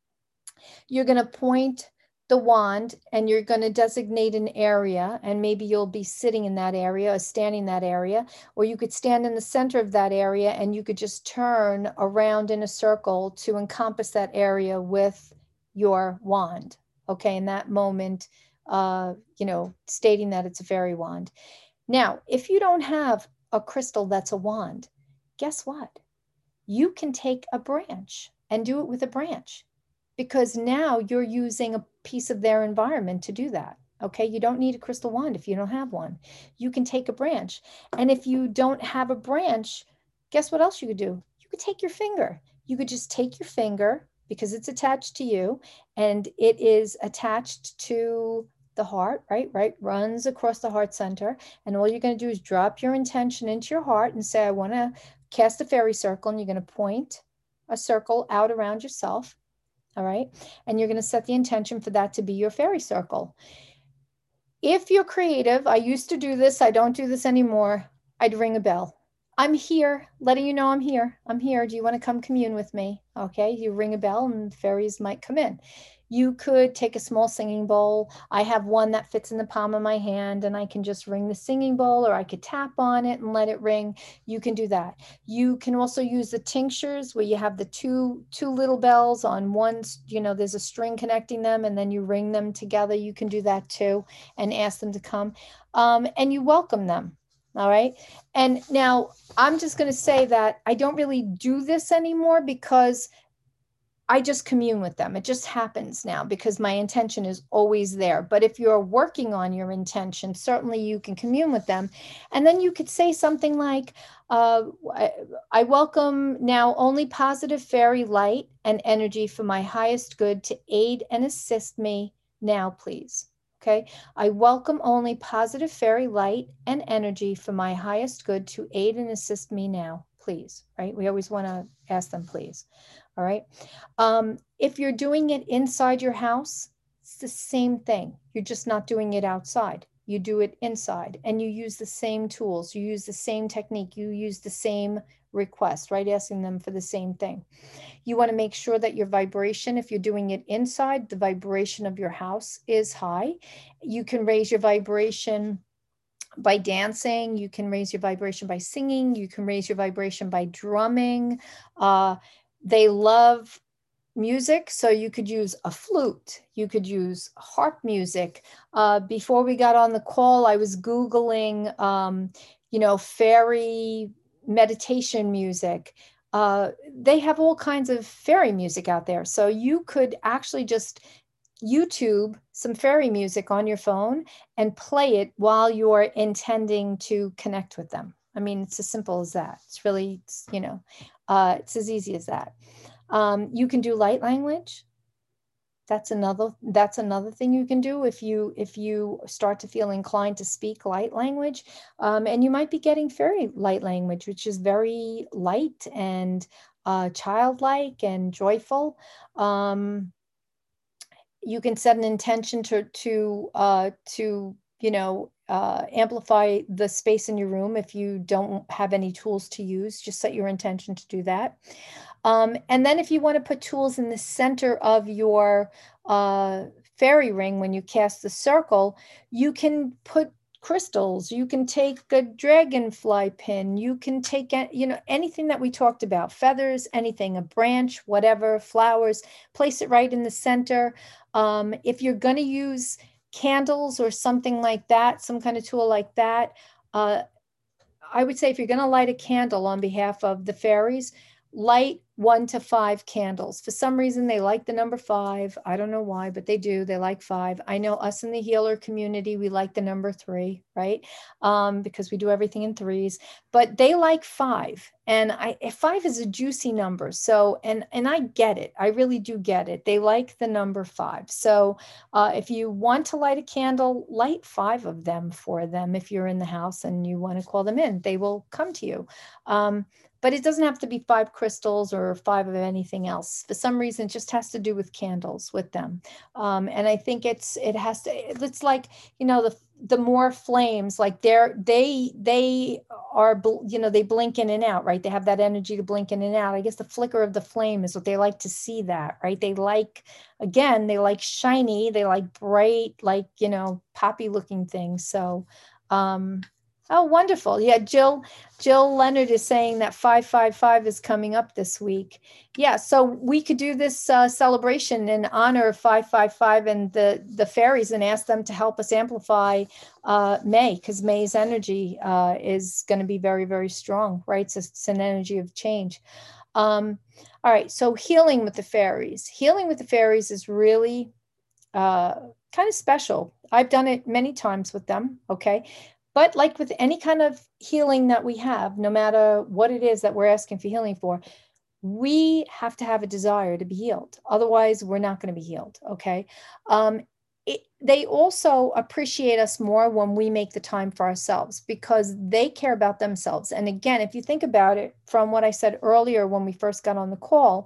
You're going to point the wand and you're going to designate an area, and maybe you'll be sitting in that area or standing in that area, or you could stand in the center of that area and you could just turn around in a circle to encompass that area with your wand. Okay, in that moment, uh, you know, stating that it's a fairy wand. Now, if you don't have a crystal that's a wand, guess what? You can take a branch and do it with a branch, because now you're using a piece of their environment to do that. Okay, you don't need a crystal wand if you don't have one. You can take a branch. And if you don't have a branch, guess what else you could do? You could take your finger. You could just take your finger, because it's attached to you and it is attached to the heart, right? Right, runs across the heart center. And all you're going to do is drop your intention into your heart and say, I want to cast a fairy circle, and you're going to point a circle out around yourself. All right. And you're going to set the intention for that to be your fairy circle. If you're creative, I used to do this, I don't do this anymore, I'd ring a bell. I'm here, letting you know I'm here. I'm here. Do you want to come commune with me? Okay, you ring a bell and fairies might come in. You could take a small singing bowl. I have one that fits in the palm of my hand, and I can just ring the singing bowl, or I could tap on it and let it ring. You can do that. You can also use the tinctures, where you have the two, two little bells on one, you know, there's a string connecting them, and then you ring them together. You can do that too and ask them to come. Um, and you welcome them. All right. And now I'm just going to say that I don't really do this anymore, because I just commune with them. It just happens now because my intention is always there. But if you're working on your intention, certainly you can commune with them. And then you could say something like, uh, I, I welcome now only positive fairy light and energy for my highest good to aid and assist me now, please. Okay, I welcome only positive fairy light and energy for my highest good to aid and assist me now, please, right? We always want to ask them, please. All right. Um, if you're doing it inside your house, it's the same thing. You're just not doing it outside. You do it inside, and you use the same tools. You use the same technique. You use the same request, right? Asking them for the same thing. You want to make sure that your vibration, if you're doing it inside, the vibration of your house is high. You can raise your vibration by dancing. You can raise your vibration by singing. You can raise your vibration by drumming. Uh, they love music, so you could use a flute. You could use harp music. Uh, before we got on the call, I was Googling, um, you know, fairy meditation music. Uh, they have all kinds of fairy music out there. So you could actually just YouTube some fairy music on your phone and play it while you're intending to connect with them. I mean, it's as simple as that. It's really, it's, you know, uh, it's as easy as that. Um, you can do light language. That's another, that's another thing you can do if you, if you start to feel inclined to speak light language. Um, and you might be getting fairy light language, which is very light and uh, childlike and joyful. Um, you can set an intention to, to, uh, to, you know, uh, amplify the space in your room. If you don't have any tools to use, just set your intention to do that. Um, and then if you want to put tools in the center of your uh, fairy ring, when you cast the circle, you can put crystals, you can take a dragonfly pin, you can take, you know, anything that we talked about, feathers, anything, a branch, whatever, flowers, place it right in the center. Um, if you're going to use candles or something like that, some kind of tool like that, uh, I would say if you're going to light a candle on behalf of the fairies, light one to five candles. For some reason, they like the number five. I don't know why, but they do. They like five. I know us in the healer community, we like the number three, right? Um, because we do everything in threes, but they like five. And I, five is a juicy number. So, and, and I get it. I really do get it. They like the number five. So uh, if you want to light a candle, light five of them for them. If you're in the house and you want to call them in, they will come to you. Um, But it doesn't have to be five crystals or five of anything else. For some reason, it just has to do with candles with them. Um, and I think it's, it has to, it's like, you know, the, the more flames, like they're, they, they are, you know, they blink in and out, right? They have that energy to blink in and out. I guess the flicker of the flame is what they like to see that, right? They like, again, they like shiny, they like bright, like, you know, poppy looking things. So, um, oh, wonderful. Yeah, Jill, Jill Leonard is saying that five five five is coming up this week. Yeah, so we could do this uh, celebration in honor of five five five and the, the fairies and ask them to help us amplify uh, May, because May's energy uh, is going to be very, very strong, right? It's, it's an energy of change. Um, all right, so healing with the fairies. Healing with the fairies is really uh, kind of special. I've done it many times with them, okay? But like with any kind of healing that we have, no matter what it is that we're asking for healing for, we have to have a desire to be healed. Otherwise, we're not going to be healed. Okay. Um, it, they also appreciate us more when we make the time for ourselves because they care about themselves. And again, if you think about it from what I said earlier when we first got on the call,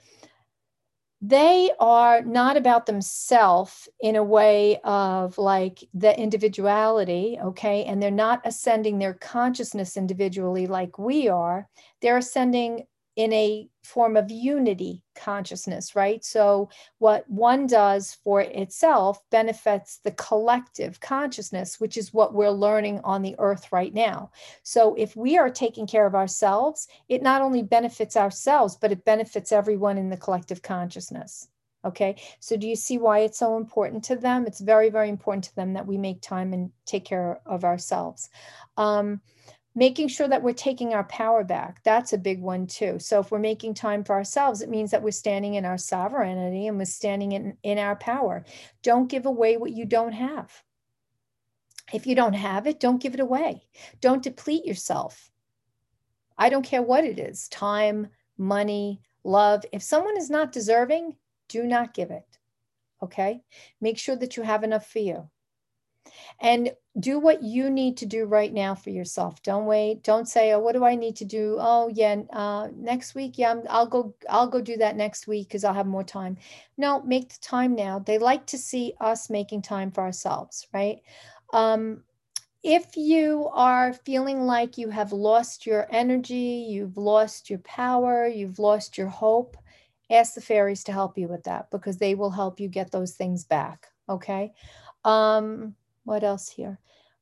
they are not about themselves in a way of like the individuality, okay? And they're not ascending their consciousness individually like we are. They're ascending in a form of unity consciousness, right? So what one does for itself benefits the collective consciousness, which is what we're learning on the earth right now. So if we are taking care of ourselves, it not only benefits ourselves, but it benefits everyone in the collective consciousness. Okay, so do you see why it's so important to them? It's very, very important to them that we make time and take care of ourselves. Um, Making sure that we're taking our power back. That's a big one too. So if we're making time for ourselves, it means that we're standing in our sovereignty and we're standing in, in our power. Don't give away what you don't have. If you don't have it, don't give it away. Don't deplete yourself. I don't care what it is, time, money, love. If someone is not deserving, do not give it. Okay? Make sure that you have enough for you. And do what you need to do right now for yourself. Don't wait. Don't say, oh, what do I need to do? Oh, yeah, uh, next week. Yeah, I'm, I'll go, I'll go do that next week because I'll have more time. No, make the time now. They like to see us making time for ourselves, right? Um, if you are feeling like you have lost your energy, you've lost your power, you've lost your hope, ask the fairies to help you with that because they will help you get those things back, okay? Um, What else here?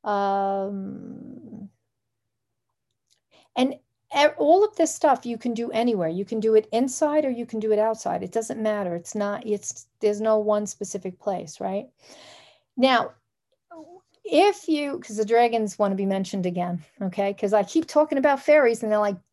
Um, and all of this stuff you can do anywhere. You can do it inside or you can do it outside. It doesn't matter. It's not, it's, there's no one specific place, right? Now, if you, because the dragons want to be mentioned again, okay? Because I keep talking about fairies and they're like,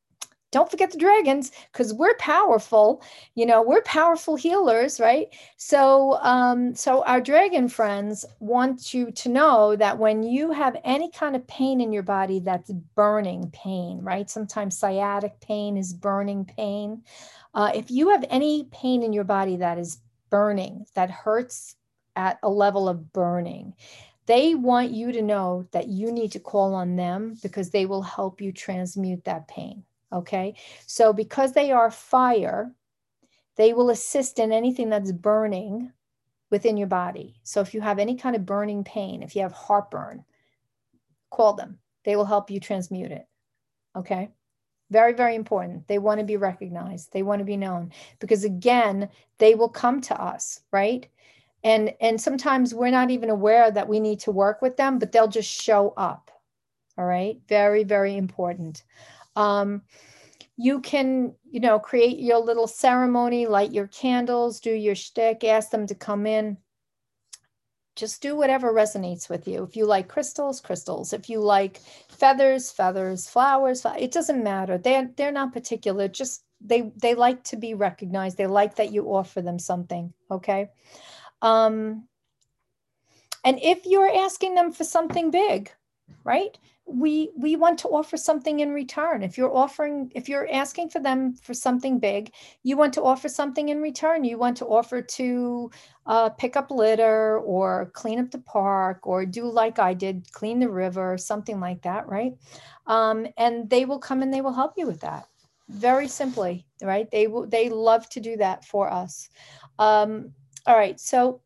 don't forget the dragons, because we're powerful, you know, we're powerful healers, right? So, um, so our dragon friends want you to know that when you have any kind of pain in your body, that's burning pain, right? Sometimes sciatic pain is burning pain. Uh, if you have any pain in your body that is burning, that hurts at a level of burning, they want you to know that you need to call on them, because they will help you transmute that pain. Okay, so because they are fire, they will assist in anything that's burning within your body. So if you have any kind of burning pain, if you have heartburn, call them. They will help you transmute it. Okay, very, very important. They want to be recognized. They want to be known, because again, they will come to us, right? And, and sometimes we're not even aware that we need to work with them, but they'll just show up. All right, very, very important. Um, you can, you know, create your little ceremony, light your candles, do your shtick, ask them to come in. Just do whatever resonates with you. If you like crystals, crystals. If you like feathers, feathers, flowers, it doesn't matter. They're, they're not particular. Just they, they like to be recognized. They like that you offer them something, okay? Um, and if you're asking them for something big, right? We, we want to offer something in return. If you're offering, if you're asking for them for something big, you want to offer something in return. You want to offer to uh, pick up litter or clean up the park, or do like I did, clean the river, something like that, right? Um, and they will come and they will help you with that. Very simply, right? They will, they love to do that for us. Um, all right, so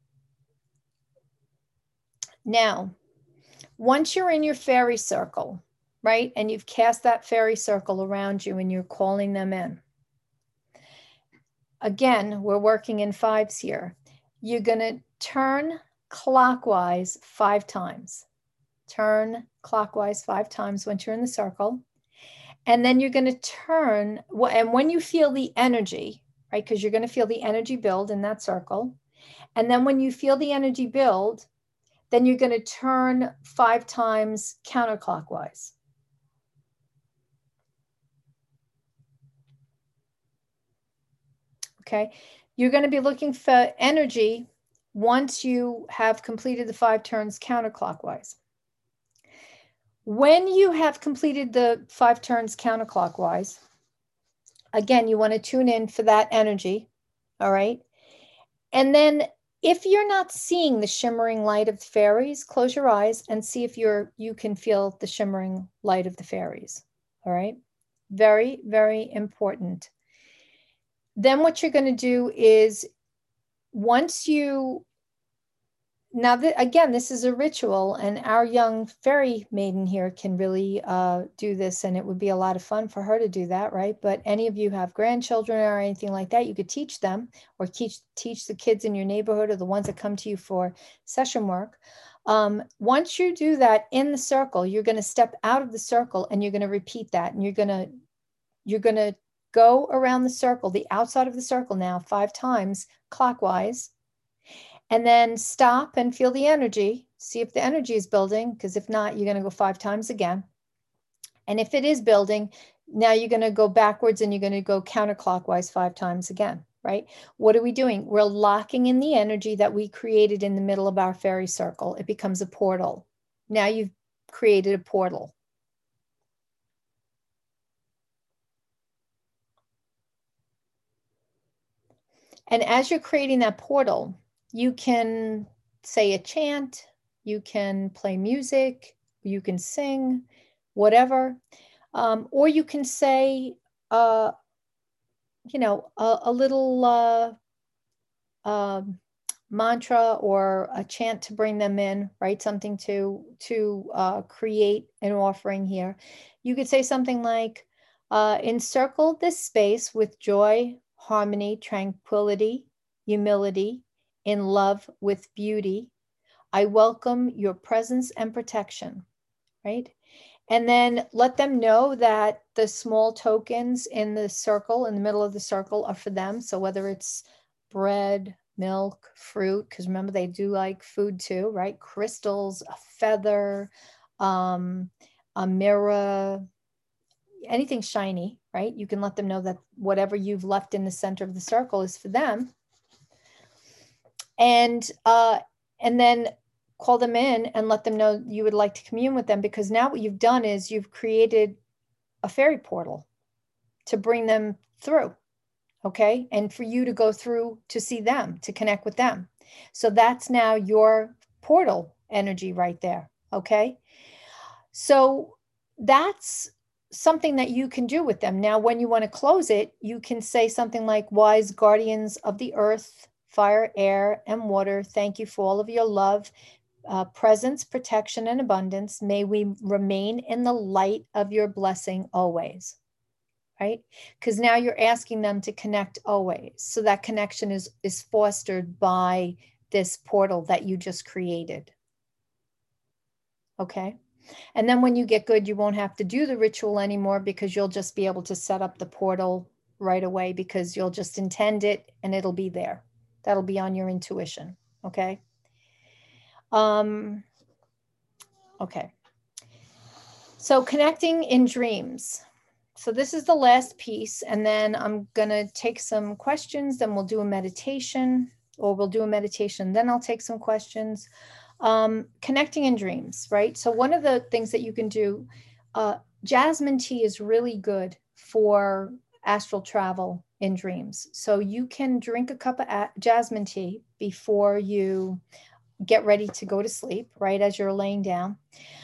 now, once you're in your fairy circle, right, and you've cast that fairy circle around you and you're calling them in, again, we're working in fives here. You're going to turn clockwise five times. Turn clockwise five times once you're in the circle. And then you're going to turn, and when you feel the energy, right, because you're going to feel the energy build in that circle. And then when you feel the energy build, then you're going to turn five times counterclockwise. Okay, you're going to be looking for energy once you have completed the five turns counterclockwise. When you have completed the five turns counterclockwise, again, you want to tune in for that energy, all right? And then if you're not seeing the shimmering light of the fairies, close your eyes and see if you're you can feel the shimmering light of the fairies. All right. Very, very important. Then what you're going to do is, once you, now that, again, this is a ritual, and our young fairy maiden here can really uh, do this, and it would be a lot of fun for her to do that, right? But any of you have grandchildren or anything like that, you could teach them, or teach, teach the kids in your neighborhood or the ones that come to you for session work. Um, once you do that in the circle, you're going to step out of the circle and you're going to repeat that, and you're going to, you're going to go around the circle, the outside of the circle now, five times clockwise. And then stop and feel the energy. See if the energy is building, because if not, you're going to go five times again. And if it is building, now you're going to go backwards and you're going to go counterclockwise five times again, right? What are we doing? We're locking in the energy that we created in the middle of our fairy circle. It becomes a portal. Now you've created a portal. And as you're creating that portal, you can say a chant, you can play music, you can sing, whatever. Um, or you can say, uh, you know, a, a little uh, uh, mantra or a chant to bring them in, right? Something to, to uh, create an offering here. You could say something like, uh, encircle this space with joy, harmony, tranquility, humility, in love with beauty. I welcome your presence and protection, right? And then let them know that the small tokens in the circle, in the middle of the circle, are for them. So whether it's bread, milk, fruit, because remember they do like food too, right? Crystals, a feather, um, a mirror, anything shiny, right? You can let them know that whatever you've left in the center of the circle is for them. And, uh, and then call them in and let them know you would like to commune with them, because now what you've done is you've created a fairy portal to bring them through, okay? And for you to go through to see them, to connect with them. So that's now your portal energy right there, okay? So that's something that you can do with them. Now, when you want to close it, you can say something like, wise guardians of the earth, fire, air, and water, thank you for all of your love, uh, presence, protection, and abundance. May we remain in the light of your blessing always, right? Because now you're asking them to connect always. So that connection is, is fostered by this portal that you just created, okay? And then when you get good, you won't have to do the ritual anymore, because you'll just be able to set up the portal right away, because you'll just intend it and it'll be there. That'll be on your intuition, okay? Um, okay. So connecting in dreams. So this is the last piece, and then I'm gonna take some questions, then we'll do a meditation, or we'll do a meditation, then I'll take some questions. Um, connecting in dreams, right? So one of the things that you can do, uh, jasmine tea is really good for astral travel in dreams. So you can drink a cup of jasmine tea before you get ready to go to sleep, right, as you're laying down.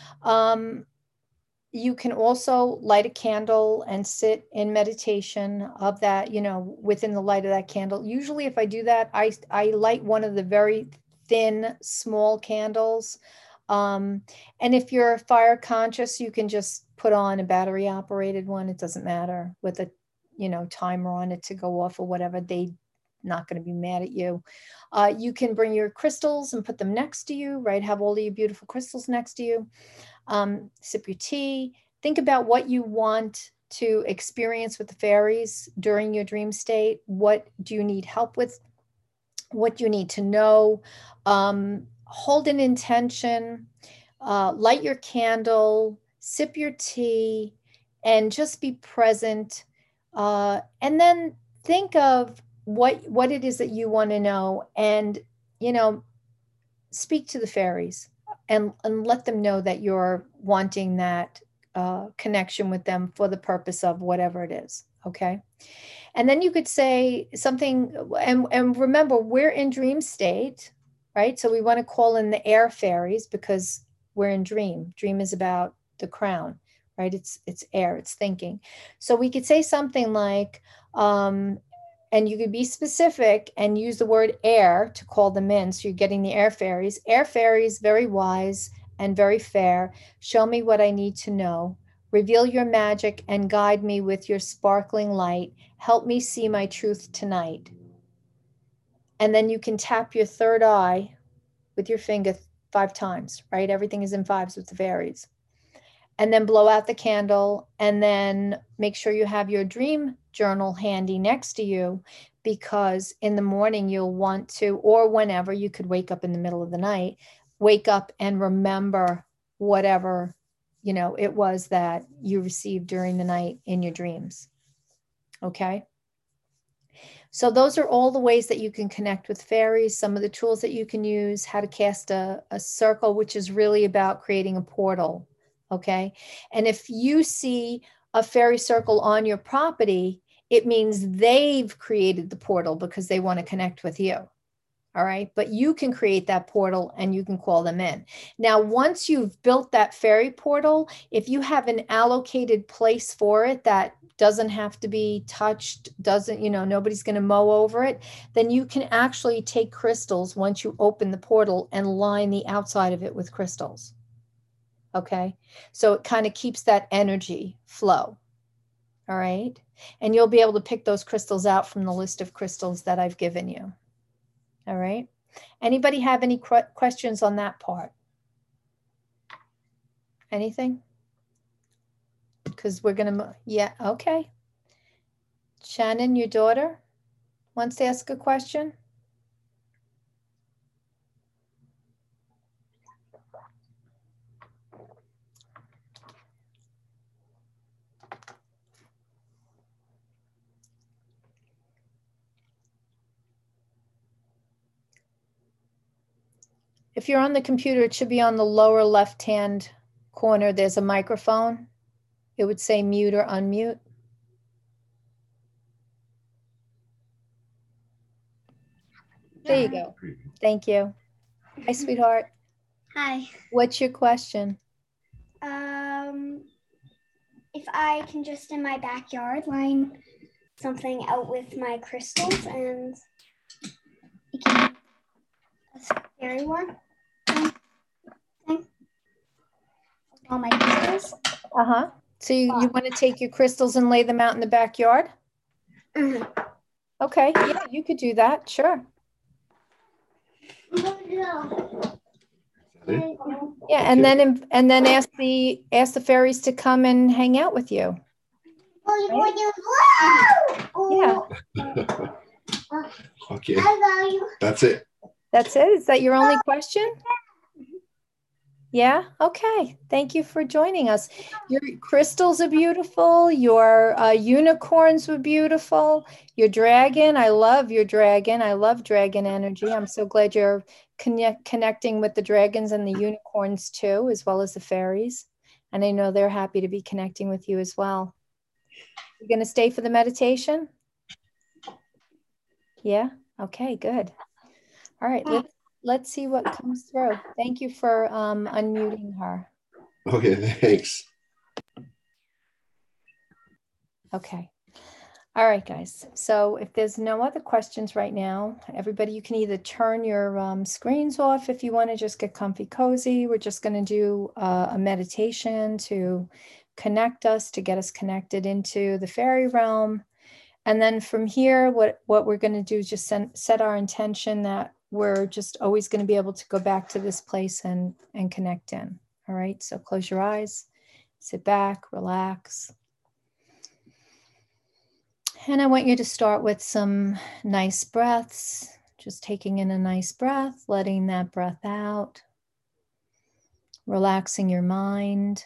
Um, you can also light a candle and sit in meditation of that, you know, within the light of that candle. Usually if I do that, I, I light one of the very thin, small candles. Um, and if you're fire conscious, you can just put on a battery operated one. It doesn't matter, with a, you know, timer on it to go off or whatever. They not going to be mad at you. Uh, you can bring your crystals and put them next to you, right? Have all of your beautiful crystals next to you. Um, sip your tea. Think about what you want to experience with the fairies during your dream state. What do you need help with? What do you need to know? Um, hold an intention, uh, light your candle, sip your tea, and just be present. Uh, and then think of what, what it is that you want to know, and, you know, speak to the fairies and, and let them know that you're wanting that uh, connection with them for the purpose of whatever it is, okay? And then you could say something, and, and remember, we're in dream state, right? So we want to call in the air fairies because we're in dream. Dream is about the crown, right? It's, it's air, it's thinking. So we could say something like, um, and you could be specific and use the word air to call them in. So you're getting the air fairies. Air fairies, very wise and very fair. Show me what I need to know. Reveal your magic and guide me with your sparkling light. Help me see my truth tonight. And then you can tap your third eye with your finger five times, right? Everything is in fives with the fairies. And then blow out the candle, and then make sure you have your dream journal handy next to you, because in the morning you'll want to, or whenever, you could wake up in the middle of the night, wake up and remember whatever, you know, it was that you received during the night in your dreams. Okay. So those are all the ways that you can connect with fairies, some of the tools that you can use, how to cast a, a circle, which is really about creating a portal. Okay. And if you see a fairy circle on your property, it means they've created the portal because they want to connect with you. All right. But you can create that portal and you can call them in. Now, once you've built that fairy portal, if you have an allocated place for it that doesn't have to be touched, doesn't, you know, nobody's going to mow over it, then you can actually take crystals once you open the portal and line the outside of it with crystals. Okay. So it kind of keeps that energy flow. All right. And you'll be able to pick those crystals out from the list of crystals that I've given you. All right. Anybody have any questions on that part? Anything? Because we're going to, yeah. Okay. Shannon, your daughter wants to ask a question. if you're on the computer, it should be on the lower left-hand corner. There's a microphone. It would say mute or unmute. There you go. Thank you. Hi, sweetheart. Hi. What's your question? Um, if I can just in my backyard line something out with my crystals and it can be a fairy one thing. All my crystals. Uh-huh. So you, you want to take your crystals and lay them out in the backyard? Mm-hmm. Okay, yeah, you could do that, sure. Yeah, and then and then ask the ask the fairies to come and hang out with you. Right? Yeah. Okay. That's it. That's it? Is that your only question? Yeah, okay. Thank you for joining us. Your crystals are beautiful. Your uh, unicorns were beautiful. Your dragon, I love your dragon. I love dragon energy. I'm so glad you're connect connecting with the dragons and the unicorns too, as well as the fairies. And I know they're happy to be connecting with you as well. You're going to stay for the meditation? Yeah? Okay, good. All right, let's Let's see what comes through. Thank you for um, unmuting her. Okay, thanks. Okay. All right, guys. So if there's no other questions right now, everybody, you can either turn your um, screens off if you want to just get comfy cozy. We're just going to do uh, a meditation to connect us, to get us connected into the fairy realm. And then from here, what, what we're going to do is just send, set our intention that we're just always going to be able to go back to this place and, and connect in. All right, so close your eyes, sit back, relax. And I want you to start with some nice breaths, just taking in a nice breath, letting that breath out, relaxing your mind.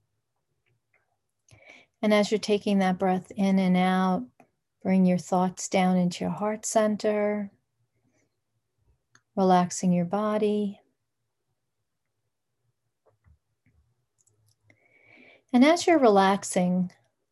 And as you're taking that breath in and out, bring your thoughts down into your heart center, relaxing your body. And as you're relaxing,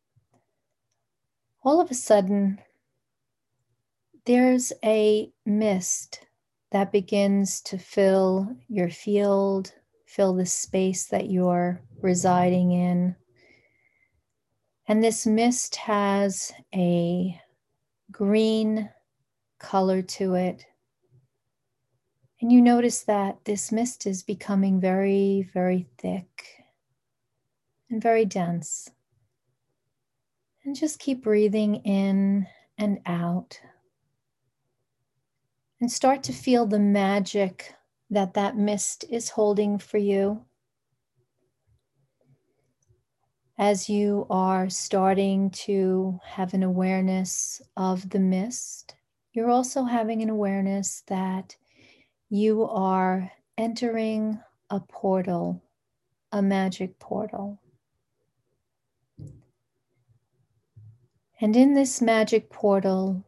all of a sudden, there's a mist that begins to fill your field, fill the space that you're residing in. And this mist has a green color to it. And you notice that this mist is becoming very, very thick and very dense. And just keep breathing in and out. And start to feel the magic that that mist is holding for you. As you are starting to have an awareness of the mist, you're also having an awareness that you are entering a portal, a magic portal. And in this magic portal,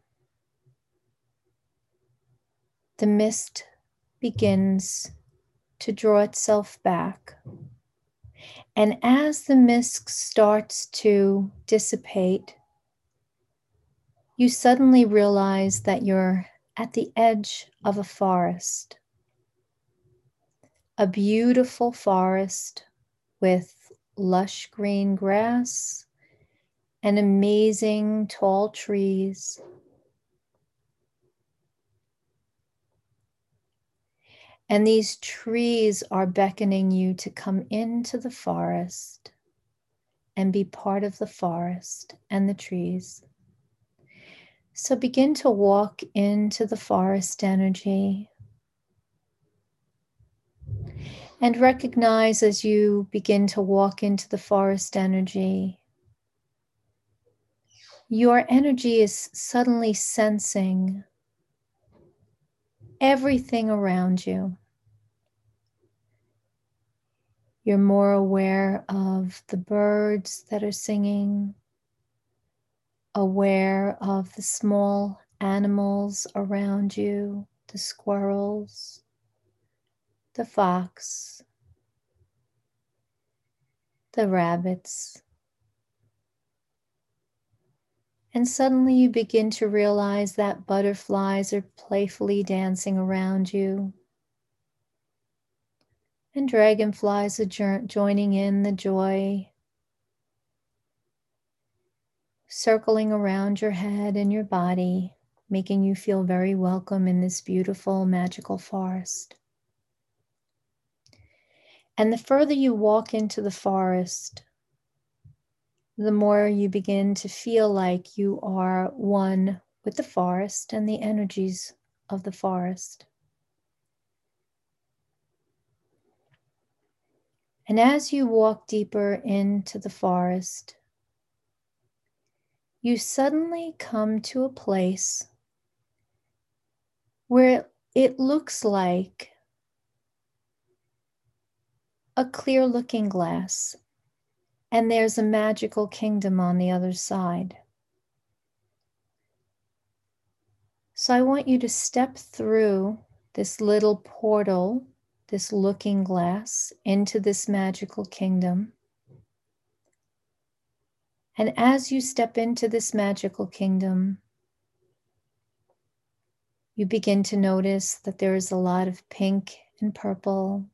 the mist begins to draw itself back. And as the mist starts to dissipate, you suddenly realize that you're at the edge of a forest, a beautiful forest with lush green grass and amazing tall trees. And these trees are beckoning you to come into the forest and be part of the forest and the trees. So begin to walk into the forest energy and recognize as you begin to walk into the forest energy, your energy is suddenly sensing everything around you. You're more aware of the birds that are singing, aware of the small animals around you, the squirrels, the fox, the rabbits. And suddenly you begin to realize that butterflies are playfully dancing around you. And dragonflies are jo- joining in the joy, circling around your head and your body, making you feel very welcome in this beautiful, magical forest. And the further you walk into the forest, the more you begin to feel like you are one with the forest and the energies of the forest. And as you walk deeper into the forest, you suddenly come to a place where it looks like a clear looking glass, and there's a magical kingdom on the other side. So I want you to step through this little portal, this looking glass, into this magical kingdom. And as you step into this magical kingdom, you begin to notice that there is a lot of pink and purple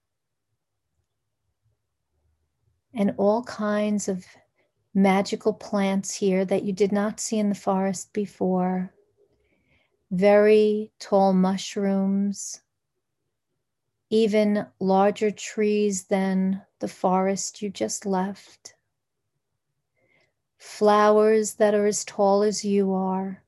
and all kinds of magical plants here that you did not see in the forest before. Very tall mushrooms, even larger trees than the forest you just left. Flowers that are as tall as you are.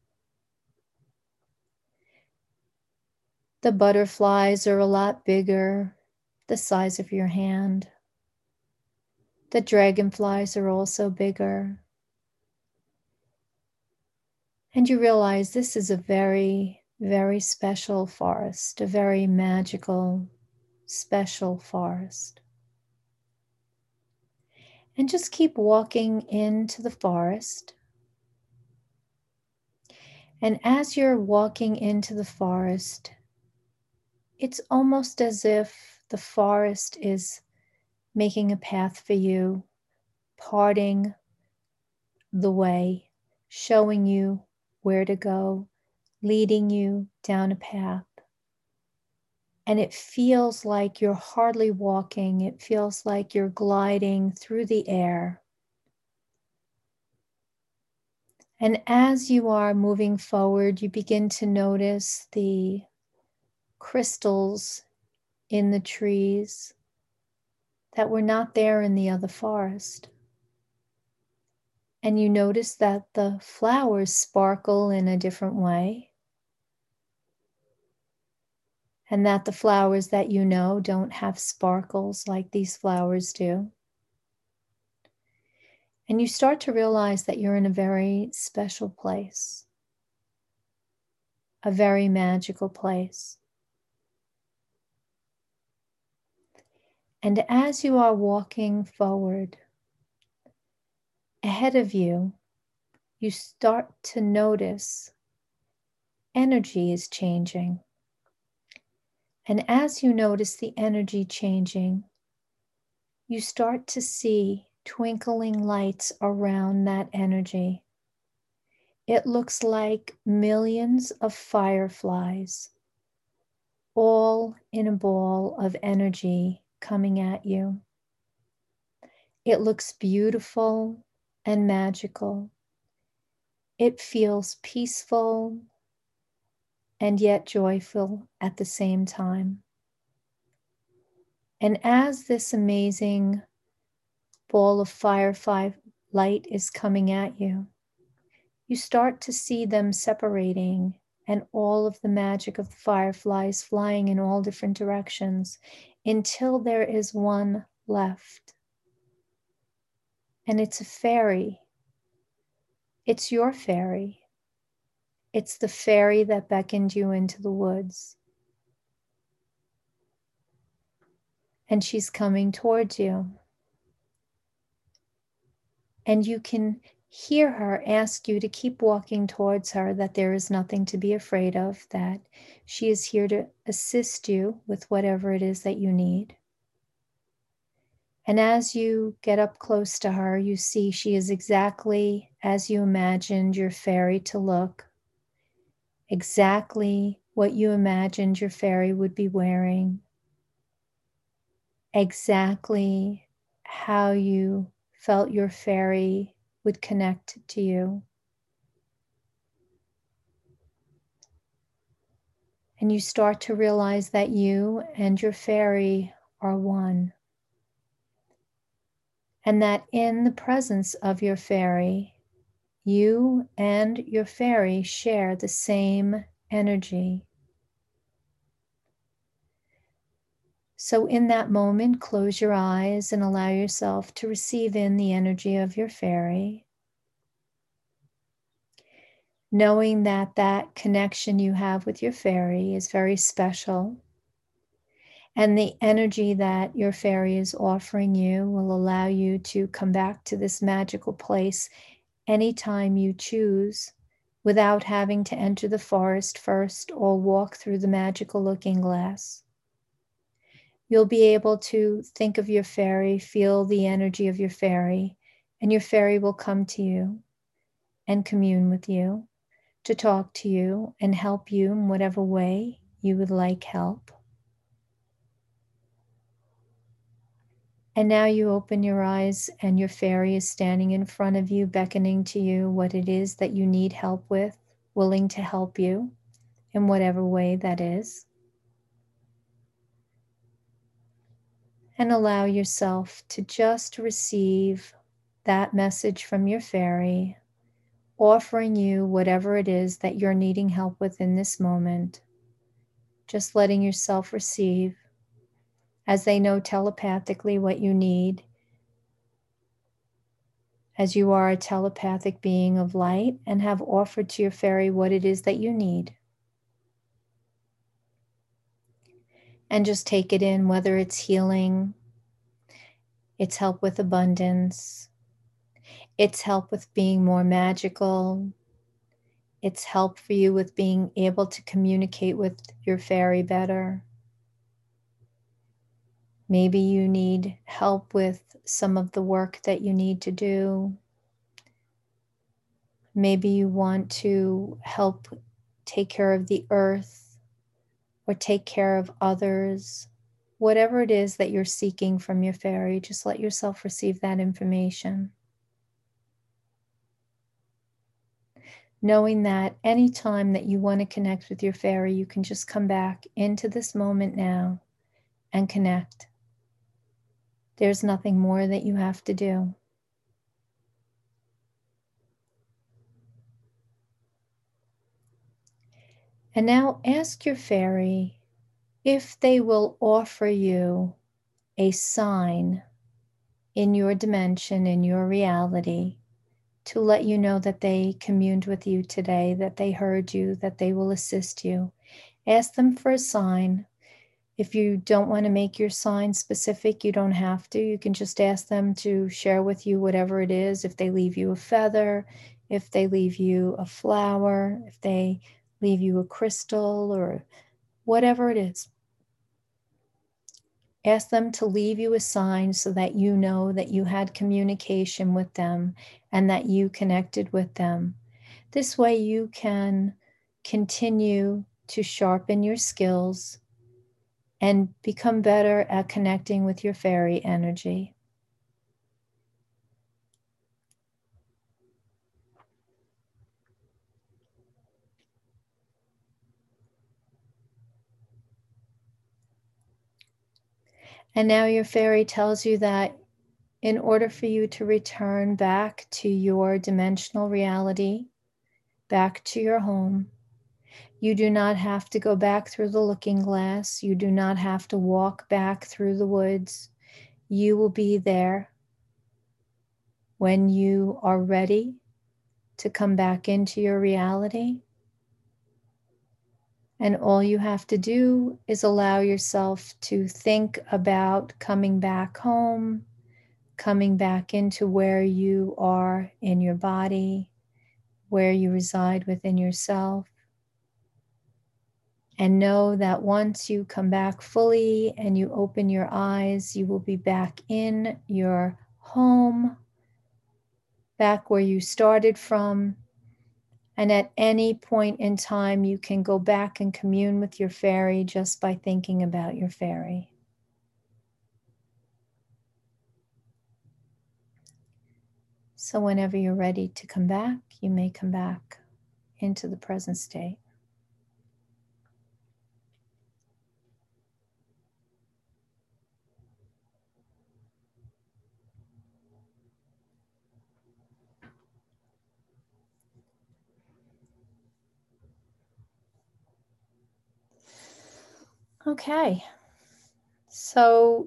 The butterflies are a lot bigger, the size of your hand. The dragonflies are also bigger. And you realize this is a very, very special forest, a very magical, special forest. And just keep walking into the forest. And as you're walking into the forest, it's almost as if the forest is making a path for you, parting the way, showing you where to go, leading you down a path. And it feels like you're hardly walking. It feels like you're gliding through the air. And as you are moving forward, you begin to notice the crystals in the trees that were not there in the other forest. And you notice that the flowers sparkle in a different way, and that the flowers that you know don't have sparkles like these flowers do. And you start to realize that you're in a very special place, a very magical place. And as you are walking forward, ahead of you, you start to notice energy is changing. And as you notice the energy changing, you start to see twinkling lights around that energy. It looks like millions of fireflies, all in a ball of energy coming at you. It looks beautiful and magical. It feels peaceful and yet joyful at the same time. And as this amazing ball of firefly light is coming at you, you start to see them separating and all of the magic of the fireflies flying in all different directions until there is one left. And it's a fairy. It's your fairy. It's the fairy that beckoned you into the woods. And she's coming towards you. And you can hear her ask you to keep walking towards her, that there is nothing to be afraid of, that she is here to assist you with whatever it is that you need. And as you get up close to her, you see she is exactly as you imagined your fairy to look, exactly what you imagined your fairy would be wearing, exactly how you felt your fairy would connect to you. And you start to realize that you and your fairy are one. And that in the presence of your fairy, you and your fairy share the same energy. So in that moment, close your eyes and allow yourself to receive in the energy of your fairy, knowing that that connection you have with your fairy is very special, and the energy that your fairy is offering you will allow you to come back to this magical place anytime you choose, without having to enter the forest first or walk through the magical looking glass. You'll be able to think of your fairy, feel the energy of your fairy, and your fairy will come to you and commune with you, to talk to you and help you in whatever way you would like help. And now you open your eyes and your fairy is standing in front of you, beckoning to you what it is that you need help with, willing to help you in whatever way that is. And allow yourself to just receive that message from your fairy, offering you whatever it is that you're needing help with in this moment. Just letting yourself receive, as they know telepathically what you need, as you are a telepathic being of light and have offered to your fairy what it is that you need. And just take it in, whether it's healing, it's help with abundance, it's help with being more magical, it's help for you with being able to communicate with your fairy better. Maybe you need help with some of the work that you need to do. Maybe you want to help take care of the earth or take care of others. Whatever it is that you're seeking from your fairy, just let yourself receive that information. Knowing that any time that you want to connect with your fairy, you can just come back into this moment now and connect. There's nothing more that you have to do. And now ask your fairy if they will offer you a sign in your dimension, in your reality, to let you know that they communed with you today, that they heard you, that they will assist you. Ask them for a sign. If you don't want to make your sign specific, you don't have to. You can just ask them to share with you whatever it is. If they leave you a feather, if they leave you a flower, if they leave you a crystal, or whatever it is. Ask them to leave you a sign so that you know that you had communication with them and that you connected with them. This way you can continue to sharpen your skills and become better at connecting with your fairy energy. And now your fairy tells you that in order for you to return back to your dimensional reality, back to your home, you do not have to go back through the looking glass. You do not have to walk back through the woods. You will be there when you are ready to come back into your reality. And all you have to do is allow yourself to think about coming back home, coming back into where you are in your body, where you reside within yourself. And know that once you come back fully and you open your eyes, you will be back in your home, back where you started from. And at any point in time, you can go back and commune with your fairy just by thinking about your fairy. So whenever you're ready to come back, you may come back into the present state. Okay, so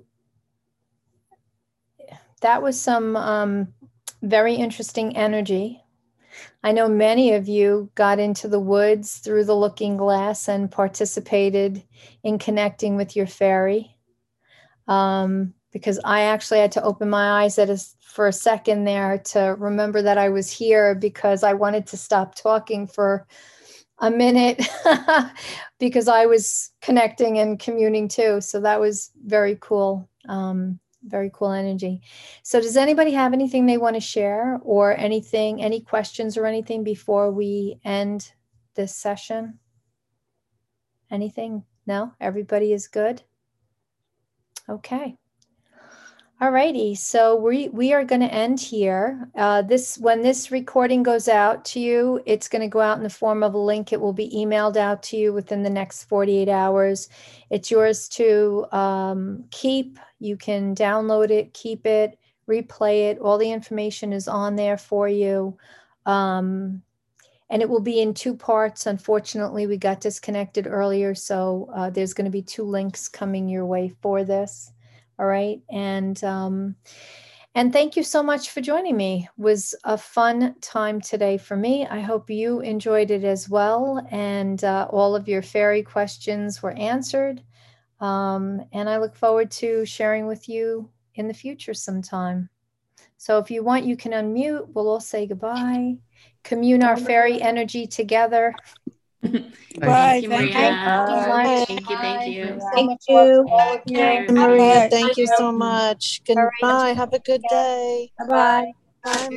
that was some um, very interesting energy. I know many of you got into the woods through the looking glass and participated in connecting with your fairy. Um, because I actually had to open my eyes at a, for a second there to remember that I was here, because I wanted to stop talking for a minute because I was connecting and communing too. So that was very cool. Um, very cool energy. So does anybody have anything they want to share, or anything, any questions or anything before we end this session? Anything? No? Everybody is good? Okay. All righty, so we we are going to end here. Uh, this when this recording goes out to you, it's going to go out in the form of a link. It will be emailed out to you within the next forty-eight hours. It's yours to um, keep. You can download it, keep it, replay it. All the information is on there for you. Um, and it will be in two parts. Unfortunately, we got disconnected earlier, so uh, there's going to be two links coming your way for this. All right. And, um, and thank you so much for joining me. It was a fun time today for me. I hope you enjoyed it as well. And uh, all of your fairy questions were answered. Um, and I look forward to sharing with you in the future sometime. So if you want, you can unmute. We'll all say goodbye. Commune our fairy energy together. Bye. Thank you, Thank Maria. you. Thank you. Thank you. So much love to all of you. Cheers. Maria, Bye. thank you so much. Goodbye. Have a good day. Bye-bye. Bye.